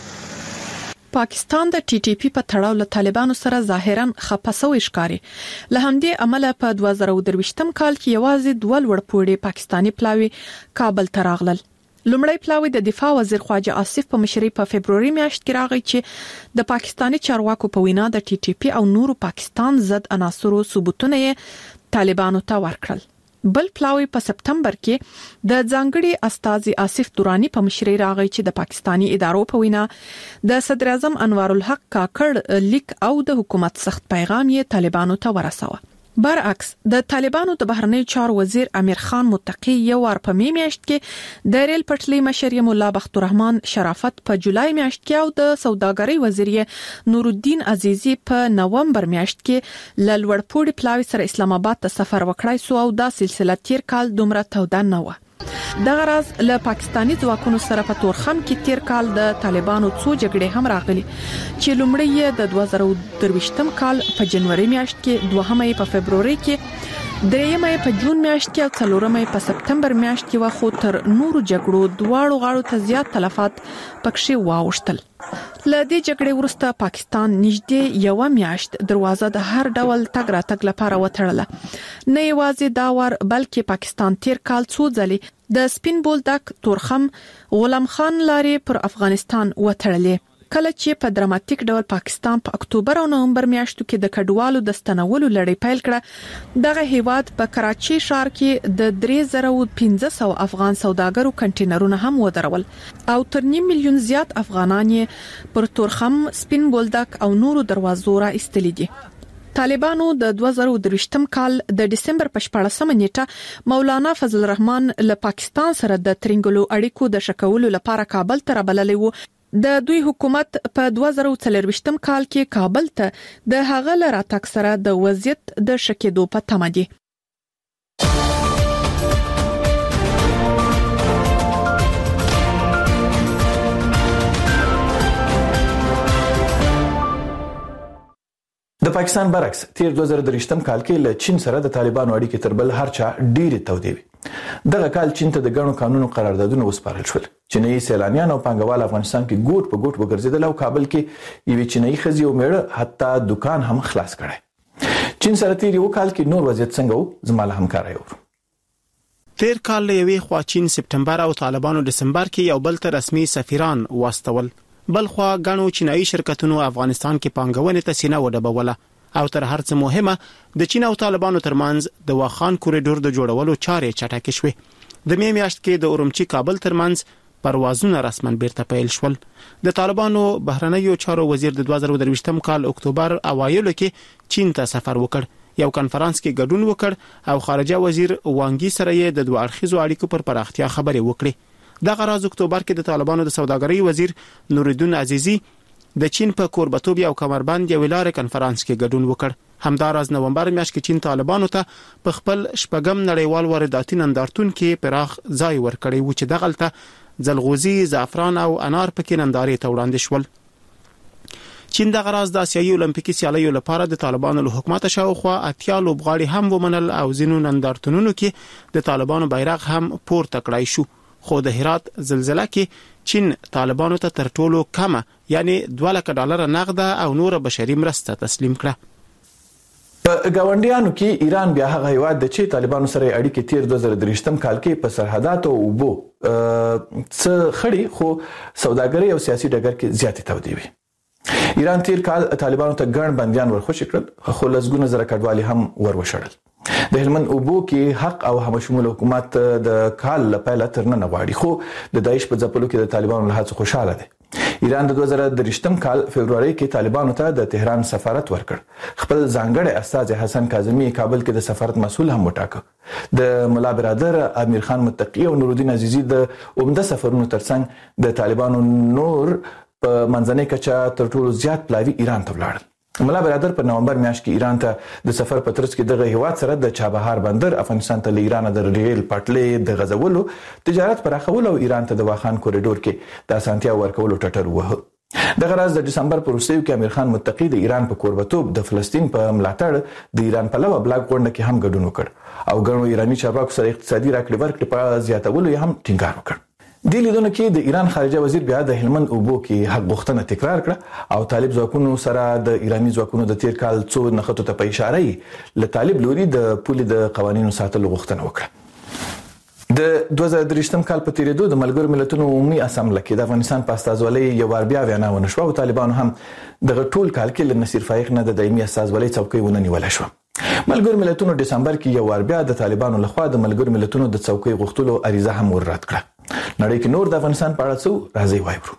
پاکستان د ټي ټي پی په تړاو له طالبانو سره ظاهرا خپه شوی ښکاري. له همدې امله په دوه زره درویشتم کال کې یوازې دوه لوړپوړي پاکستانی پلاوي کابل ته راغلل. لومړی پلاوی د دفاع وزیر خواجه آصف په مشرۍ په فبروري میاشت کې راغی چې د پاکستانی چارواکو په وینا د ټي ټي پی او نورو پاکستان ضد عناصرو ثبوتونه یې طالبانو ته ورکړل. بل پلاوی په سپتمبر کې د ځانګړي استاذ آصف دورانی په مشرۍ راغی چې د پاکستانی ادارو په وینا د صدر اعظم انوار الحق کاکړ لیک او د حکومت سخت پیغام یې طالبانو ته ورساوه. برعکس د طالبانو د بهرنی چارو وزیر امیر خان متقی یو ور په می میاشت کې د ریل پټلۍ مشر مولا بخت الرحمن شرافت په جولای میاشت کې او د سوداګرۍ وزیر نور الدین عزیزی په نومبر میاشت کې ل لوړپوړي پلاوی سره اسلام آباد ته سفر وکړای سو، او دا سلسله تیر کال دومره توده نه و. دغه راز له پاکستانی ځواکونو سره په تورخم کې تیر کال د طالبانو څو جګړې هم راغلي چې لومړی د دوه زره درویشتم کال په جنوري میاشت کې، دوهمه په فبروري کې، دریمه په جون میاشت کې او څلورمه په سپتمبر میاشت کې و. خو تر نورو جګړو دواړو غاړو ته زیات تلفات پکښې واوښتل. له دې جګړې وروسته پاکستان نږدې یو میاشت دروازه د هر ډول تګ راتګ لپاره وتړله. نه یوازې دا ور بلکې پاکستان تیر کال څو ځلې د سپین بولدک، تورخم، غلام خان لارې پر افغانستان وتړلې. کله چې په دراماتیک ډول پاکستان په اکتوبر او نومبر میاشتو کې د کډوالو د ستنولو لړۍ پیل کړه، دغه هیواد په کراچي ښار کې د درې زره پنځه سوه افغان سوداګرو کنټینرونه هم ودرول، او تر نیم میلیون زیات افغانان پر تورخم، سپین بولدک او نورو دروازو را ایستلي دي. طالبانو د دوه زره درویشتم کال د دسمبر په شپاړسمه نیټه مولانا فضل الرحمن له پاکستان سره د ترنګلو اړیکو د شکولو لپاره کابل ته رابللی و. د دوی حکومت په دوه زره څلوېښتم کال کې کابل ته د هغه له راتګ سره د وضعیت د شکېدو په تمه دي. د پاکستان برعکس تیر دوه زره درې کال کې له چین سره د طالبانو اړیکې تر بل هر چا ډېرې تودې وي. دغه کال چین ته د ګڼو قانونو قراردادونه وسپارل شول. چینایي سیلانیان او پانګوال افغانستان کې ګوټ په ګوټ وګرځیدل او کابل کې یوې چینایي ښځې او میړه حتی دکان هم خلاص کړی. چین سره تیر یو کال کې نور وضعیت څنګه و؟ زما له همکار یو تیر کال له یوې خوا چین سپټمبر او طالبانو دسمبر کې یو بل ته رسمي سفیران واستول، بل خوا غنو چینایي شرکتونو افغانستان کې پانګونې ته سینه وډبوله او تر هر څه مهمه د چین او طالبانو ترمنځ د واخان کوریډور د جوړولو چارې چټکې شوې. د می میاشت کې د اورمچی کابل ترمنځ پروازونه رسمن بیرته پیل شول. د طالبانو بهرنیو چارو وزیر د دوه زره درویشتم کال اکتوبر اوایلو کې چین ته سفر وکړ، یو کانفرنس کې ګډون وکړ او خارجه وزیر وانګي سره یې د دوه اړخیزو اړیکو پر پراختیا خبرې وکړې. دغه راز اکتوبر کې د طالبانو د سوداګرۍ وزیر نورالدین عزیزی د چین په کوربتوب یو کمربند یو لارې کانفرنس کې ګډون وکړ. همداراز نومبر میاشت کې چین طالبانو ته په خپل شپږم نړیوال وارداتي نندارتون کې پراخ ځای ورکړی و چې دغلته زلغوزي، زعفران او انار پکې نندارې ته وړاندې شول. چین د غراز د آسیایي اولمپیکي سیالیو لپاره د طالبانو له حکومت شاوخوا اتیا لوبغاړي هم ومنل او ځینو نندارتونونو کې د طالبانو بیرغ هم پورته کړای شو. خو د هرات زلزلہ کې چین طالبانو ته تر ټولو کمه یعنی دوه لک ډالر نقد او نور بشري مرسته تسلیم کړه. په گاونډیانو کې ایران بیا هغه هیواد د چې طالبانو سره اړیکې تیر دوه زره درې کال کې په سرحدات او اوبو څه خړې خو سوداګري او سیاسي ډګر کې زیاتې تودې وي. ایران تیر کال طالبانو ته ګڼ بنديان ورخوشي کړل خو لسګونه زره کډوالي هم وروشړل. د هلمند اوبو کې حق او همشمول حکومت د کال لپاره تر نن غواړي خو د داعش په ځپلو کې د طالبانو له هڅو خوشاله دي. ایران د دوه زره درې کال فبرवरी کې طالبانو ته د تهران سفارت ورکړ. خپل ځانګړی استاذ حسن کاظمی کابل کې د سفارت مسؤل هم وټاکه. د ملا برادر امیر خان متقی او نورالدین عزیزی د عمده سفرونو ترڅنګ د طالبانو نور په منځنۍ کچه تر ټولو زیات پلاوی ایران ته ولاړل. ملا برادر په نومبر میاشت کې ایران ته د سفر په ترڅ کې دغه هیواد سره د چابهار بندر افغانستان ته له ایران د ریل پټلۍ د غزولو تجارت پراخولو او ایران ته د واخان کوریډور کې د اسانتیا ورکولو ټټر وه. دغه راز د دسمبر په وروستیو کې امیر خان متقی د ایران په کوربتوب د فلسطین په ملاتړ د ایران په لوه بلاک غونډه کې هم ګډون وکړ او ګڼو ایرانی چارواکو سره اقتصادي راکړې ورکړې په زیاتولو یې هم ټینګار وکړ. د لیدونکو کې د ایران خارجه وزیر بیا د هلمند اوبو کې حق غوښتنه تکرار کړه او طالب ځواکونو سره د ایرانی ځواکونو د تیر کال څو نخښتو ته په اشاره یې له طالب لوري د پولي د قوانینو ساتلو غوښتنه وکړه. د دوه زره درې کال په تیریدو د ملګرو ملتونو عمومي اسامبله کې د افغانستان په استازولۍ یو وار بیا وینا ونه شوه او طالبانو هم دغه ټول کال کې له نصیر فایق نه د دایمي استازولۍ څوکۍ ونه نیوله شوه. ملګرو ملتونو دسمبر کې یو وار بیا د طالبانو لخوا د ملګرو ملتونو د څوکۍ غوښتلو عریضه هم وررد کړه. نړۍ کې نور د افغانستان په اړه څه راځي وایو.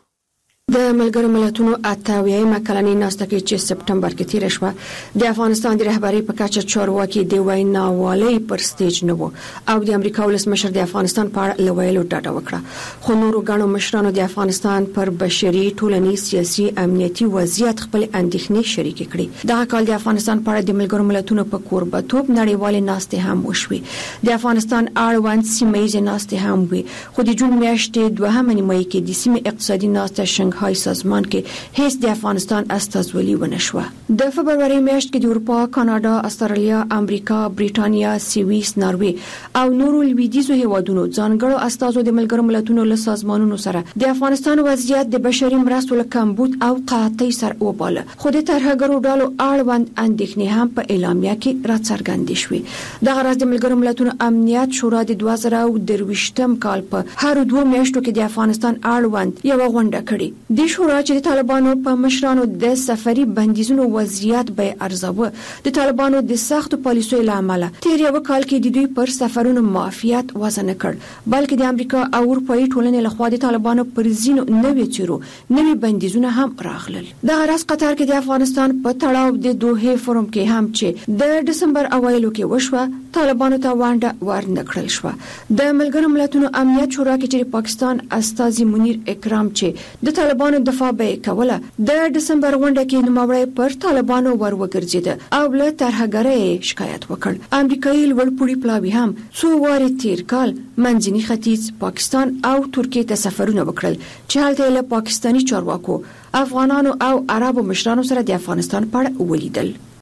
د ملګرو ملتونو اتاویه کلنۍ ناسته کې چې سپټمبر کې تیر شوه د افغانستان د رهبری په کچه چارواکي د ویناوالۍ پر سټیج نه وو او د امریکا ولسمشر د افغانستان په اړه لویلو ډاډه وکړه. خو نورو غاڼو مشرانو د افغانستان پر بشري ټولنیز سیاسي امنیتي وضعیت خپل اندېښنې شریک کړي. دا کال د افغانستان په اړه د ملګرو ملتونو په کوربتوب نړیوال ناسته هم وشوي. د افغانستان اړوند سیمه ناسته هم وي خو د جون میاشتې دوهمه نیمه کې د سیمه اقتصادي ناسته شنګ های سازمان کې هیڅ د افغانستان استازولي ونه شوه. د فبرवरी میاشت کې د اروپا، کاناډا، استرالیا، امریکا، بریټانیا، سویس، ناروې او نورو لویدیزو هیوادونو ځانګړو استازو د ملګرو ملتونو له سازمانونو سره د افغانستان وضعیت د بشري مرستو له کمبود او قحطۍ سره وباله. خو د ترهګرو ډلو اړوند اندېښنې هم په اعلامیه کې راڅرګندې شوې. دغه راز د ملګرو ملتونو امنیت شورا د دوه زره درویشتم کال په هر دوه میاشتو کې د افغانستان اړوند یو غونډه کړې. د شورا چې د طالبانو په مشرانو د سفري بندیزونو وضعیت به ارزاوه د طالبانو د سختو پالیسیو لامل تیر یو کال کې د دوی پر سفرونو معافیت وزن کړ بلکې د امریکا او اروپאי ټولنې لخوا د طالبانو پر ځینو نوې چیرو نوې بندیزونه هم راغلل. د راس قطر کې د افغانستان په تړاو د دوه فورم کې هم چې د دسمبر اوایلو کې وشوه طالبانو ته وانډه ورنکړل شو. د ملګرو ملتونو امنیت شورا کې چې پاکستان استازي منیر اکرام چې د طالبانو دفاع به کوله د دسمبر غونډه کې نوموړی پر طالبانو ور وګرځید او له ترهګرۍ شکایت وکړ. امریکایي لوړپوړي پلاوي هم څو واره تیر کال منځني ختیځ، پاکستان او ترکیه ته سفرونه وکړل چې هلته له پاکستاني چارواکو، افغانانو او عربو مشرانو سره د افغانستان په اړه ولیدل.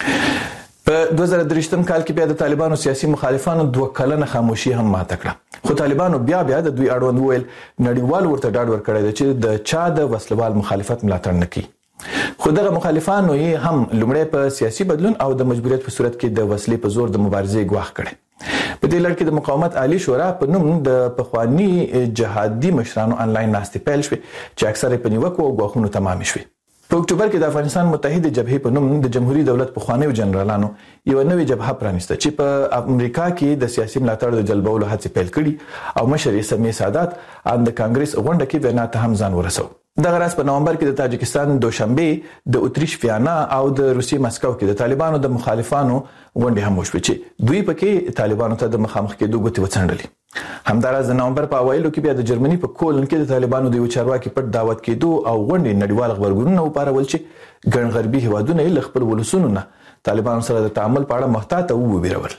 په دوه زره درې کال کې بیا د طالبانو سیاسي مخالفانو دوه کلنه خاموشي هم ماته کړه، خو طالبانو بیا بیا د دوی اړوند ویل نړیوال ورته ډاډ ورکړی دی چې د چا د وسلوال مخالفت ملاتړ نه کوي. خو دغه مخالفانو یې هم لومړی په سیاسي بدلون او د مجبوریت په صورت کې د وسلې په زور د مبارزې ګواښ کړي. په دې لړ کې د مقاومت عالی شورا په نوم د پخوانی جهادي مشرانو انلاین ناستې پیل شوې چې اکثره په نیوکو او ګواښونو تمام شوې. په اکتوبر کې د افغانستان متحده جبهې په نوم د جمهوریت دولت پخوانیو جنرالانو یو نوې جبهه پرانیسته چې په امریکا کې د سیاسي ملاتړ د جلبولو هڅې پیل کړي او مشر یې سمیع سادات ان د کانګرس غونډه کې وینا ته هم ځان ورسو. دغه راز په نومبر کې د تاجکستان دوشنبه د اتریش ویانا او د روسیې مسکو کې د طالبانو د مخالفانو غونډې هم وشوې چې دوی پکې طالبانو ته د مخامخ کېدو غوښتنه وڅنډلې. همداراز د نومبر په اوایلو کې بیا د جرمني په کولن کې د طالبانو د یو چارواکي پټ دعوت کېدو او غونډې نړیوال خبرګونونه وپارول چې ګڼ غربي هیوادونه له خپل ولسونو نه طالبانو سره د تعامل په اړه محتاط او وبېرول.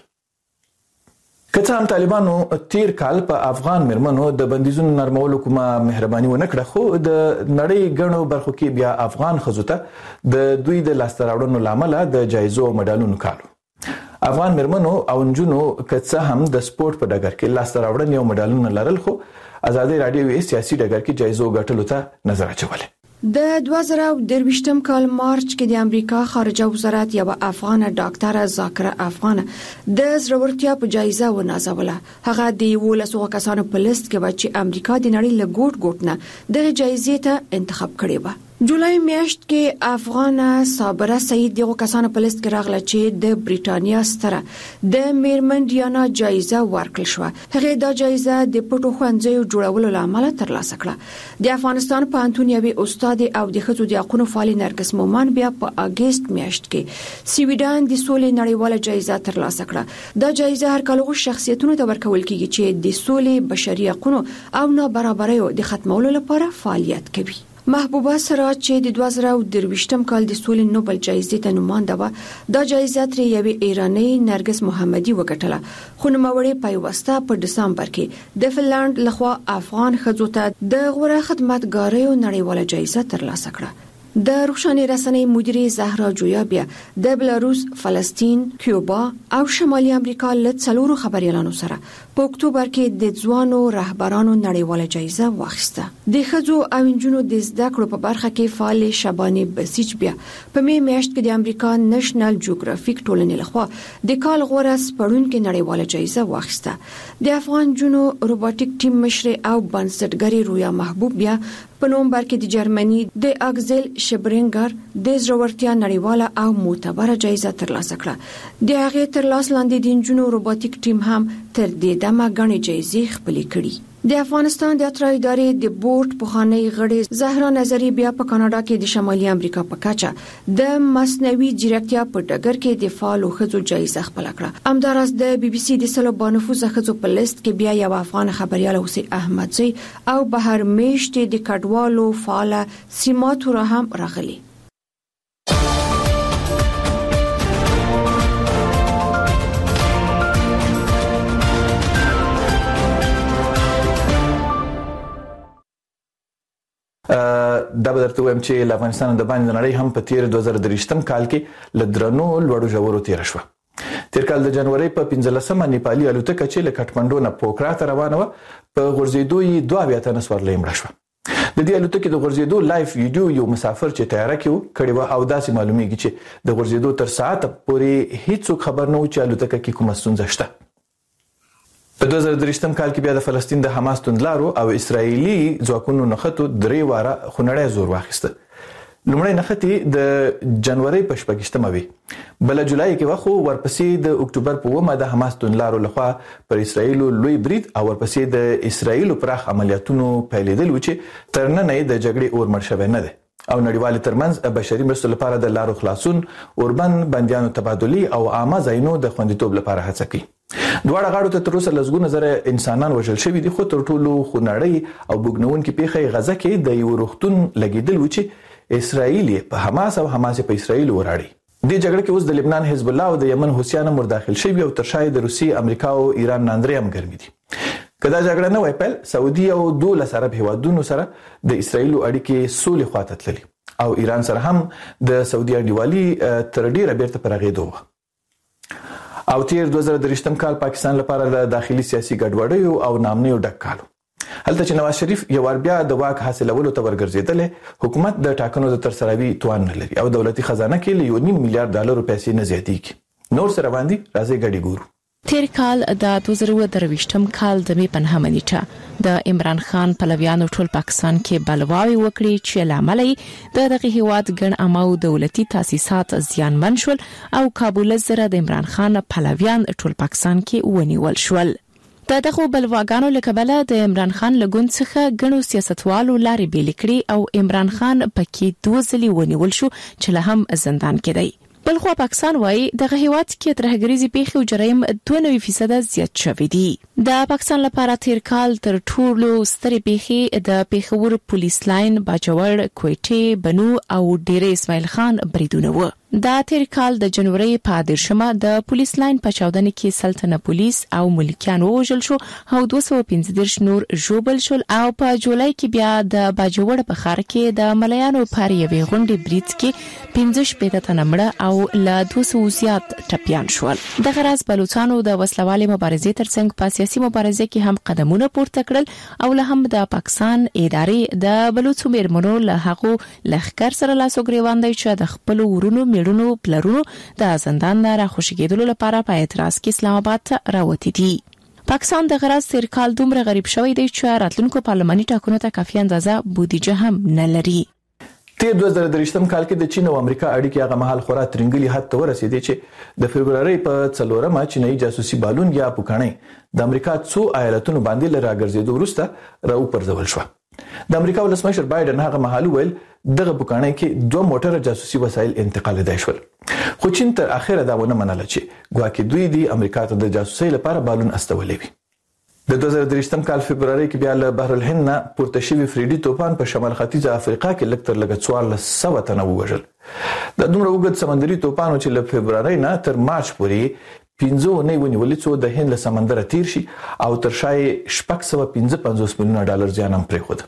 که څه هم طالبانو تیر کال په افغان مرمنو د بندیزونو نرمولو کومه مهرباني ونه کړه، خو د نړۍ ګڼو برخو کې بیا افغان ښځو ته د دوی د لاسته راوړنو لامل د جایزو او مډالونو کالو. افغان مرمنو او نجونو که څه هم د سپورت په ډګر کې لاسته راوړنې او مډالونه لرل، خو ازادي راډیو یې سیاسي ډګر کې جایزو ګټلو ته نظر اچولی. د دوه زره درویشتم کال مارچ کې د امریکا خارجه وزارت یو افغان ډاکټر ذاکره افغان د زړورتیا په جایزه ونازوله. هغه د ولسو کسانو په لیست کې و چې امریکا د نړۍ له ګوټ ګوټ نه د جایزې ته انتخاب کړی و. جولای میاشت کې افغان صابره سعید دغه کسانو په لیست کې راغله چې د بریټانیا ستره د میرمن ډیانا جایزه ورکړل شو. هغه دا جایزه د پټو خوندزیو جوړولو لامل ترلاسه کړه. د افغانستان په انټونیوي استاد او د خځو د حقوقو فعال نرګس مومن بیا په اگست میاشت کې سویډن د سولې نړیواله جایزه ترلاسه کړه. دا جایزه هر کال شخصیتونو ته ورکول کیږي چې د سولې، بشري حقوقو او نابرابریو د ختمولو لپاره فعالیت کوي. محبوبه سراج چې د دوه زره درویشتم کال د سولې نوبل جایزې ته نومانده و، دا جایزه تر یوې ایرانی نرګس محمدي وګټله، خو نوموړې پیوسته په دسمبر کې د فنلند لخوا افغان ښځو ته د غوره خدمتګاریو نړیواله جایزه ترلاسه کړه. د روښانه رسنۍ مدیره زهرا جویا بیا د بلاروس، فلسطین، کیوبا او شمالي امریکا له څلورو خبريالانو سره په اکتوبر کې د ځوانو رهبرانو نړیواله جایزه واخیسته. د ښځو او نجونو د زده کړو په برخه کې فعال شبانه بسیج بیا په می میاشت کې د امریکا نېشنل جیوګرافیک ټولنې لخوا د کال غوره سپړونکو نړیواله جایزه واخیسته. د افغان جنو روبوټیک ټیم مشر او بنسټګری رویا محبوب بیا په نومبر کې د جرمني د اګزل شبرینګر د زړورتیا نړیواله او معتبره جایزه ترلاسه کړه. د هغه ترلاسه لاندې د جنو روبوټیک ټیم هم تر دې دمه غني جایزې خپلې کړې. د افغانستان د اترا ادارې د بورډ پخوانی غړي زهرا نظری بیا په کاناډا کې د شمالي امریکا په کچه د مصنوعي ځیرکتیا په ډګر کې د فعال ښځو جایزه خپل کړه. همدارس د بي بي سي د سلو بانفوز ښځو په لیست کې بیا یو افغان خبريال حسین احمدزی او بهر میشت د کډوالو فعال سیماتو را هم راغلي. دا به درته وایم چې افغانستان د باندې نړۍ هم په تیر دوه زره درویشتم کال کې لدرنو لوړو ژورو تیر شو. تیر کال د جنوري په پنځلسمه نیپالي الوتکه چې له کټمنډو نه پوکرا ته روانه و په غورځېدو یې دوه بیا ته نسوارلې مړه شو. د دې الوتکې د غورځېدو لایف ویډیو یو مسافر چې تیاره کې کړي و او داسې معلومیږي چې د غورځېدو تر ساعت پورې هیڅ خبر نه و چې الوتکه کې کومه ستونزه شته. په دوه زره درویشتم کال کې بیا د فلسطین د حماس توندلارو او اسرایلی ځواکونو نخښتو درې واره خونړی زور واخیسته. لومړی نښتې د جنوري په شپږشتمه وي، بل جولای کې وخو ورپسې د اکتوبر په اومه د حماس توندلارو لخوا پر اسرایل لوی برید او ورپسې د اسرایل پراخ عملیاتونو پیلېدل و چې تر نن یې د جګړې اور مړ شوی نه دی او نړیوال ترمنځ بشري مرستو لپاره د لارو خلاصون، اوربن بنديانو تبادلي او عامه ځایونو د خوندیتوب لپاره هڅه کوي. دواړه غاړو ته تر اوسه لسګونه زره انسانان وژل شوي دي، خو تر ټولو خونړۍ او بوږنونکې پیښه غزه کې د یو روغتون لګیدل و چې اسرائیل په حماس او حماس په اسرائیل وراړي. د جګړه کې اوس د لبنان حزب الله او د یمن حوثیان مرداخل شوي او تر شاید د روسي، امریکا او ایران ناندرې هم ګرمي دي. کدا جګړه نه وای پیل، سعودي او دولس عرب هیوادونو سره د اسرائیل اړیکې سولې خواته تللي او ایران سره هم د سعودي انډیوالي تر ډیره بیرته پرغېدو او تیر دوه زره درې کال پاکستان لپاره د داخلي سیاسي ګډوډۍ او نامنیو ډک کالو. هلته چې نواز شریف یو ور بیا د واک حاصلولو ته ورګرځیدل، حکومت د ټاکنو د ترسروي توان نه لري او دولتي خزانه کې له یو نیم میلیارډ ډالر پیسې نه زیاتېږي. نور سره باندې راځي ګډي ګورو. تیر کال د دوه زره درویشتم کال د می پنځمه نیټه د عمران خان پلویانو ټول پاکستان کې بلواوي وکړي چې لامل د دغه هیواد ګڼ امو دولتي تاسیسات زیانمن شول او کابل سره د عمران خان پلویان ټول پاکستان کې ونیول شول. د دغه بلواګانو لکبله د عمران خان لګون څخه غنو سیاستوالو لاري بیل کړي او عمران خان پکې دوه ځلې ونیول شو چې له هم زندان کې دی. بلخو پاکستان وایي دغه هیواد کې ترهګریزي پیښې او جرایم دوه نوي فیصد زیات شوي دي. د پاکستان لپاره تیر کال تر ټولو سترې پیښې د پیښور پولیس لاین، باجوړ، کوټې، بنو او ډیره اسماعیل خان بریدونه و. دا تیر کال د جنوري په دیرشمه د پولیس لاین په چاودنه کې سلطنه پولیس او ملکیان وژل شو او دوه سوه پنځه دېرش نور ژوبل شول او په جولای کې بیا د باجوړ په ښار کې د مليانو پر یوې غونډې برید کې پنځه شپږ تنه مړه او له دوه سوه زیات ټپيان شول. د غراز بلوچستانو د وسلوالې مبارزې ترڅنګ په سیاسي مبارزه کې هم قدمونه پورته کړل او له هم د پاکستان ادارې د بلوچستان مرمنو له هغو لخر سره لاسو ګریوان دی چې د خپل ورونو میړونو پلرونو د زندان نه راخوشي کېدلو لپاره په اعتراض کې اسلام آباد ته راوتی دي. پاکستان د غراز تیر کال دومره غریب شوی دی چې راتلونکو پارلماني ټاکنو ته کافي اندازه بودیجه هم نه لري. تیر دوه زره درې کال کې د چین او امریکا اړیکې هغه مهال خورا ترنګلي حد ته ورسېدې چې د فبرवरी په څلورمه چینایي جاسوسي بالون یا پوکانې د امریکا څو ایالتونو باندې لراګرځېدو وروسته راو پرځول شو. د امریکا ولسمشر بایدن هغه مهال ویل دغه پوکانې کې دوه موټر جاسوسي وسایل انتقال دی شول، خو چین تر اخره دا ونه منله چې ګواکې دوی دی امریکا ته د جاسوسي لپاره بالون استولې وي. د دوه زره درې کال فبرवरी کې بیا له بحر الهند نه پورته شوی فریډي توپان په شمال ختیځ افریقا کې لږ تر لږه څوارلس سوه تنه ووژل. د دومره اوږد سمندري توپان چې له فبرवरी نه تر مارچ پورې پنځه اونۍ ونیولې څو د هند له سمندره تیر شي او تر شای شپږ سوه پنځه پنځوس میلیونه ډالر زیان هم پرېښود.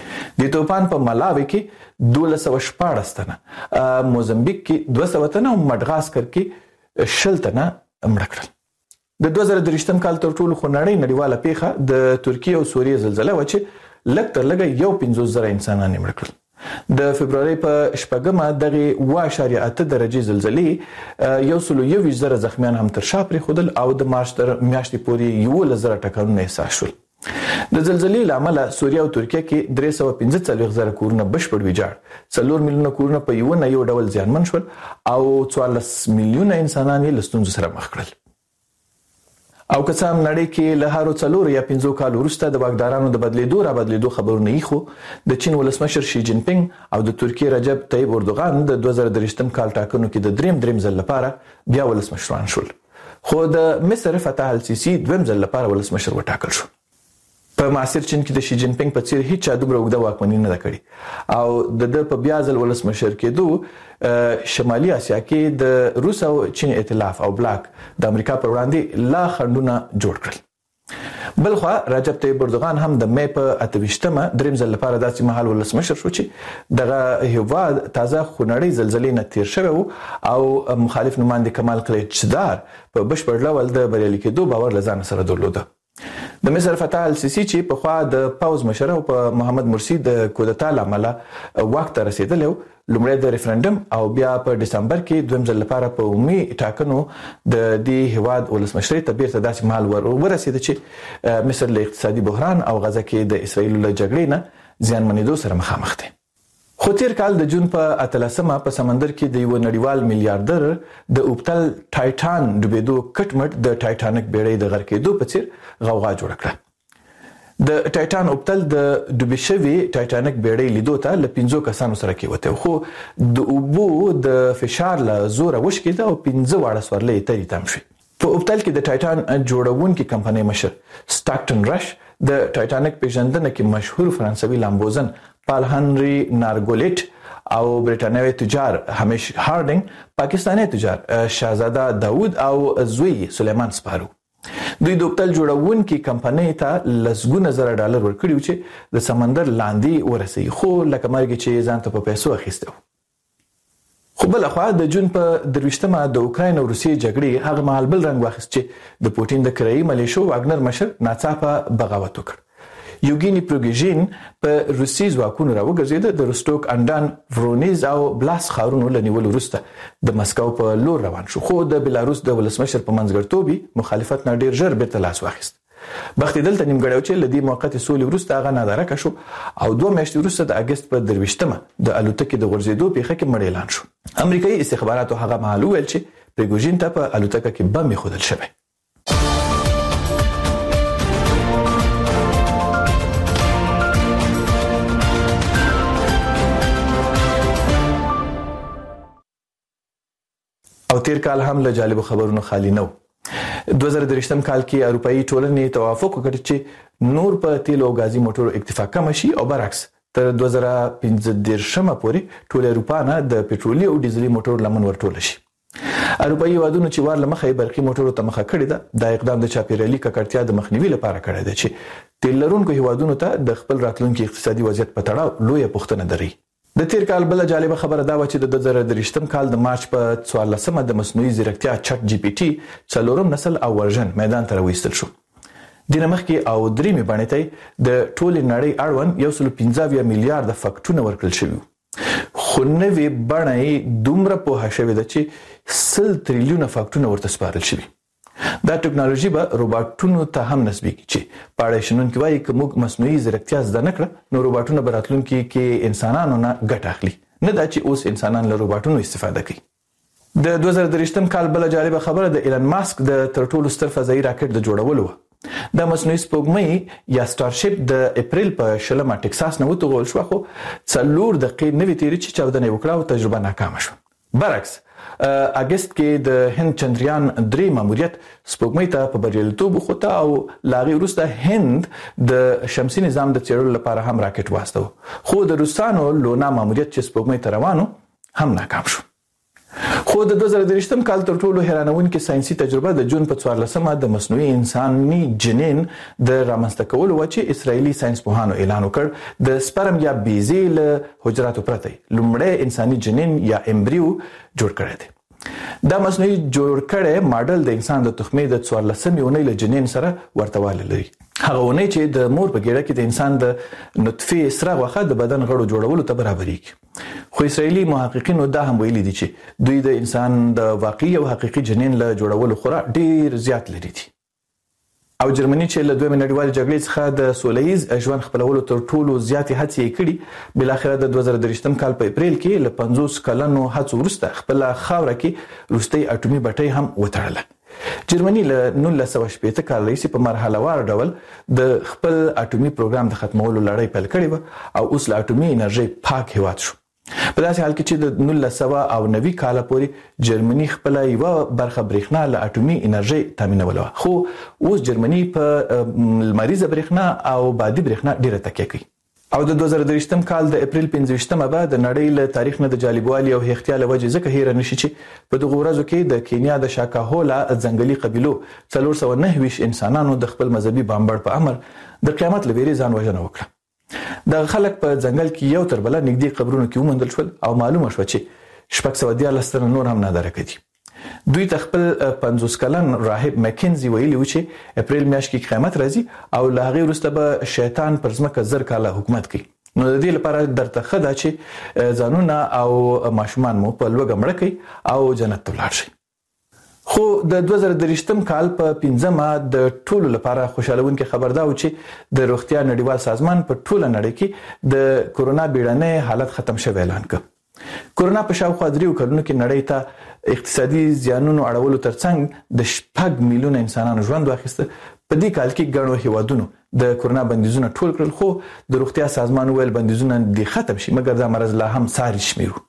د توپان په ملاوي کې دولس سوه شپاړس تنه، موزمبیک کې دوه سوه تنه او مډغاسکر کې شل تنه مړه کړل. د دوه زره درې کال تر ټولو خونړۍ نړیواله پیښه د ترکیه او سوریه زلزلہ و چې لږ تر لږه یو پنځوس زره انسانان مړه کړل. د فبرवरी په شپږمه دغه اوه اعشاریه اته درجه زلزلې یو سل یو ویشت زره زخمیان هم تر شا پرېښودل او د مارچ تر میاشتې پورې یولس زره ټکانونه احساس شول. د زلزلې له امله سوریه او ترکیه کې درې سوه پنځه څلوېښت زره کورونه بشپړ ویجاړ، څلور میلیونه کورونه په یو نه یو ډول زیانمن شول او څوارلس میلیونه انسانان یې له ستونزو سره مخ کړل. او که څه هم نړۍ کې له هارو څلور یا پنځو کال وروسته د واکدارانو د بدلیدو را بدلیدو خبرونه یې خو د چین ولسمشر شي جین پینګ او د ترکیه رجب طیب اردوغان د دوه زره درې کال ټاکنو کې د دریم دریم ځل لپاره بیا ولسمشران شول، خو د مصر فتح السیسی دویم ځل لپاره ولسمشر وټاکل شو. په معاصر چین کې د شي جین پینګ په څیر هیڅ چا دومره اوږده واکمني نه ده کړې او د ده په بیا ځل ولسمشر کېدو شمالي اسیا کې د روس او چین ائتلاف او بلاک د امریکا پر وړاندې لا خنډونه جوړ کړل. بلخوا رجب طیب اردوغان هم د مې په اته ویشتمه دریم ځل لپاره داسې مهال ولسمشر شو چې دغه هیواد تازه خونړۍ زلزلې نه تیر شوی و او مخالف نماینده کمال کلیچدار په بشپړ ډول د بریالي کېدو باور له ځانه سره درلوده. د مصر فتح السیسی چې په خوا د پاوز مشر او په محمد مرسی د کودتا لامل وخت رسیدلی لومړی د ریفرندم او بیا په دسمبر کې دویم ځل لپاره په عمومي ټاکنو د دې هواد ولسمشرۍ ته بیرته داسې مهال ورسید چې مصر له اقتصادي بحران او غزه کې د اسرائیل له جګړې نه زیانمنېدو سره مخامخ دی. خو تیر کال د جون په اتلسمه په سمندر کې د یو نړیوال میلیارډر د اوبتل ټایټان ډوبېدو کټمټ د ټایټانیک بیړۍ د غرق کېدو په څیر غوغا جوړه کړه. د ټایټان اوبتل د ډوبې شوي ټایټانیک بیړۍ لیدو ته له پنځو کسانو سره کېوته، خو د اوبو د فشار له زوره وشکېده او پنځه واړه سورلۍ ترې تم شوې. په اوبتل کې د ټایټان جوړونکي کمپنۍ مشر سټاکټن رش د ټایټانیک پیژندنه کې مشهور فرانسوي لامبوزن پال هنری نارګولیټ او برټانوي تجار همیش هارډینګ، پاکستاني تجار شاهزاده داوود او زوی سلیمان سپارو. دوی د اوبتل جوړونکو کمپنۍ ته لسګونه زره ډالر ورکړي چې د سمندر لاندې ورسي، خو لکه مرګ چې ځان ته په پیسو اخیسته. خو بل خو د جون په درويشتمه د اوکراین او روسیې جګړې هغه مهال بل رنګ واخیست چې د پوتین د کرایي ملیشو واګنر مشر ناڅاپه بغاوت وکړ. یوګینی پروګیژین په روسي ځواکونو راوګرځید، د روستوک، اندان، ورونیز او بلاس ښارونو لنیول وروسته د مسکو په لور روان شو، خو د بلاروس د ولسمشر په منځګړتوب مخالفت نه ډیر ژر بیرته لاس واخیست. بخت دلته نیمګړی چې لدی موقت سولې وروسته هغه نادرکه شو او دوه میاشتې وروسته د اگست په درويشتمه د الوتکې د غورځېدو پیښه کې مړ اعلان شو. امریکایي استخباراتو هغه مهال ویل چې پریګوژین ته په الوتکه کې بم خودل شوی. او تیر کال هم له جالب خبرونو خالی نه و. دوه زره درې کال کې اروپאי ټولنې توافق وکړ چې نور په تیلو او غازي موټرو اکتفا کم شي او برعکس تر دوه زره پنځه پورې ټول اروپا نه د پېټرولي او ډیزلي موټرو لمن ورټول شي. اروپאי هیوادونو چې وار لمخې برقي موټرو ته مخه کړې ده، دا اقدام د چاپیریالي ککړتیا د مخنیوي لپاره کړی دی چې تیل لرونکو هیوادونو ته د خپل راتلونکي اقتصادي وضعیت په تړاو لویه پوښتنه دري. د تیر کال بل جالب خبره دا و چې د دوه زره درې کال د مارچ په څوارلسمه د مصنوعي ځیرکتیا چټ جی پی ټي څلورم نسل او ورژن میدان ته راوستل شو. د نمخکې او دریمې باندې ته د ټول نړۍ اړوند یو سل پنځه میلیارډ فکټونه ورکړل شوی، خو نوې بڼه دومره په هښوي ده چې سل تریلیونه فکټونه ورته سپارل شوی. دا ټکنالوژي به روباټونو ته هم نسبیږي چې پاړې شنونکي وایي که موږ مصنوعي ځیرکتیا زده نه کړه نو روباټونه به راتلونکي کې انسانانو نه ګټه اخلي، نه دا چې اوس انسانان له روباټونو استفاده کوي. د دوه زره درې کال بل جالب خبره د ایلن ماسک د تر ټولو ستر فضایي راکټ د جوړولو و. د مصنوعي سپوږمۍ یا سټارشیپ د اپریل په شلمه ټکساس نه وتوغل شو، خو څلور دقیقې نوې تیرې چې چاودنه وکړه او تجربه ناکامه شوه. برعکس اگست کې د هند چندریان درې ماموریت سپوږمۍ ته په بریالیتوب وخوته او لاغي وروسته هند د شمسي نظام د څېړلو لپاره هم راکټ واستو، خو د روسانو لونا ماموریت چې سپوږمۍ ته روانو هم ناکام شو. خو د دوه زره درې کال تر ټولو حیرانونکې ساينسي تجربه د جون په څوارلسمه د مصنوعي انساني جنین د رامنځته کولو و چې اسرایلی ساينس پوهانو اعلان وکړ د سپرم یا بیزی له حجراتو پرته لومړی انساني جنین یا امبریو جوړ کړی دی. دا مصنوعي جوړ کړی ماډل د انسان د تخمې د څوارلسمې اونۍ له جنین سره ورتوالی لري، هغه اونۍ چې د مور په ګیډه کې د انسان د نطفه سره غوښه د بدن غړو جوړولو ته برابرېږي. خو اسرایلی محققینو دا هم ویلي دي چې دوی د انسان د واقعي او حقيقي جنین له جوړولو خورا ډیر زیات لري دي. او جرمني چې له دویمه نړیوالې جګړې څخه د سولهییز ژوند خپلولو تر ټولو زیاتې هڅې کړي، بل اخر د دوه زره درې کال په اپریل کې له پنځوس کلنو هڅو وروسته خپل خاوره کې روسي اټومي بټۍ هم وتړله. جرمني له نولس سوه شپږ کال راهیسې په مرحله وار ډول د خپل اټومي پروګرام د ختمولو لړۍ پیل کړې و او اوس له اټومي انرژي پاک هیواد شو. په داسې حال کې چې د نولس سوه او نوي کال پورې جرمني خپل یو برخه برېښنا له اټومي انرژي تامینوله، خو اوس جرمني په لمریزه برېښنا او بادي برېښنا ډیره تکیه کوي. او د دوه زره درې کال د اپریل پنځه به د نړۍ له تاریخ نه د جالبوالي او احتیال وجې ځکه هیر نشي چې په دغه ورځو کې د کینیا د شاکاهولا ځنګلي قبيلو څلور سوه نهه ویشت انسانانو د خپل مذهبي بمبړ په امر د قیامت لویري ځان وژنه وکړه. د خلک په ځنګل کې یو تر بل نږدې قبرونو کې ومندل شول او معلومه شو چې شپږ سوه دیارلس تنه نور هم نادرکه دي. دوی ته خپل پنځوس کلن راهب مکینزي ویلي و چې اپریل میاشت کې قیامت راځي او له هغې وروسته به شیطان پر ځمکه زر کاله حکومت کوي. نو د دې لپاره درته ښه ده چې ځانونه او ماشومان مو په لوږه مړه کړئ او جنت ته ولاړ شئ. خو د دوه زره درې کال په پنځمه د ټولو لپاره خوشالونکې خبر دا و چې د روغتیا نړیوال سازمان په ټوله نړۍ کې د کورونا بیړنی حالت ختم شوی اعلان کړ. کورونا په شاوخوا دریو کلونو کې نړۍ ته اقتصادي زیانونو اړولو ترڅنګ د شپږ میلیونه انسانانو ژوند واخیسته. په دې کال کې ګڼو هیوادونو د کورونا بندیزونه ټول کړل، خو د روغتیا سازمان ویل بندیزونه دې ختم شي مګر دا مرض لا هم ساري شمیرو.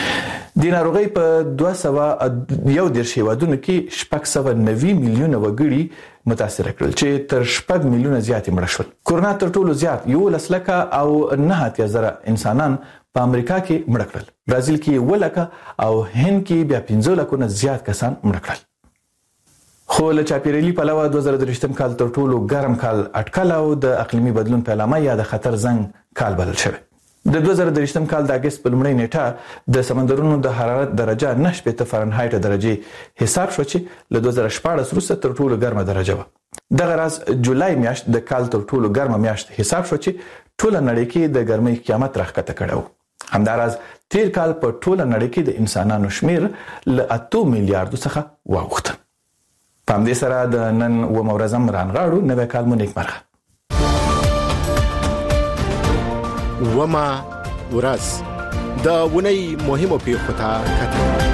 د ناروغۍ په دوه سوه یو دېرش هیوادونو کې شپږ سوه نوي میلیونه وګړي متاثر کړل چې تر شپږ میلیونه زیات مړه شول. کورونا تر ټولو زیات یولس لکه او نه اتیا زره انسانان په امریکا کې مړه کړل، برازیل کې اووه لکه او هند کې بیا پنځه لکه نه زیات کسان مړه کړل. خو له چاپیریالي پلوه دوه زره درویشتم کال تر ټولو ګرم کال اټکل او د اقلیمي بدلون پیلامه یا د خطر زنګ کال بلل شوی. د دوه زره درویشتم کال د اگست په لومړۍ نیټه د سمندرونو د حرارت درجه نه شپږ فرانهایت درجه حساب شو چې له دوه زره شپږ وروسته تر ټولو ګرمه درجه و. دغه راز جولای میاشت د کال تر ټولو ګرمه میاشت حساب شو چې ټوله نړۍ کې د ګرمۍ قیامت راښکته کړو. همداراز تیر کال په ټوله نړۍ کې د انسانانو شمیر له اته میلیارډ څخه واوښت. په همدې سره د نن و مورزم رانغاړو نوې کال مو نیکمرغه. وما ورځ د ونې مهمو پیښو ته کتل.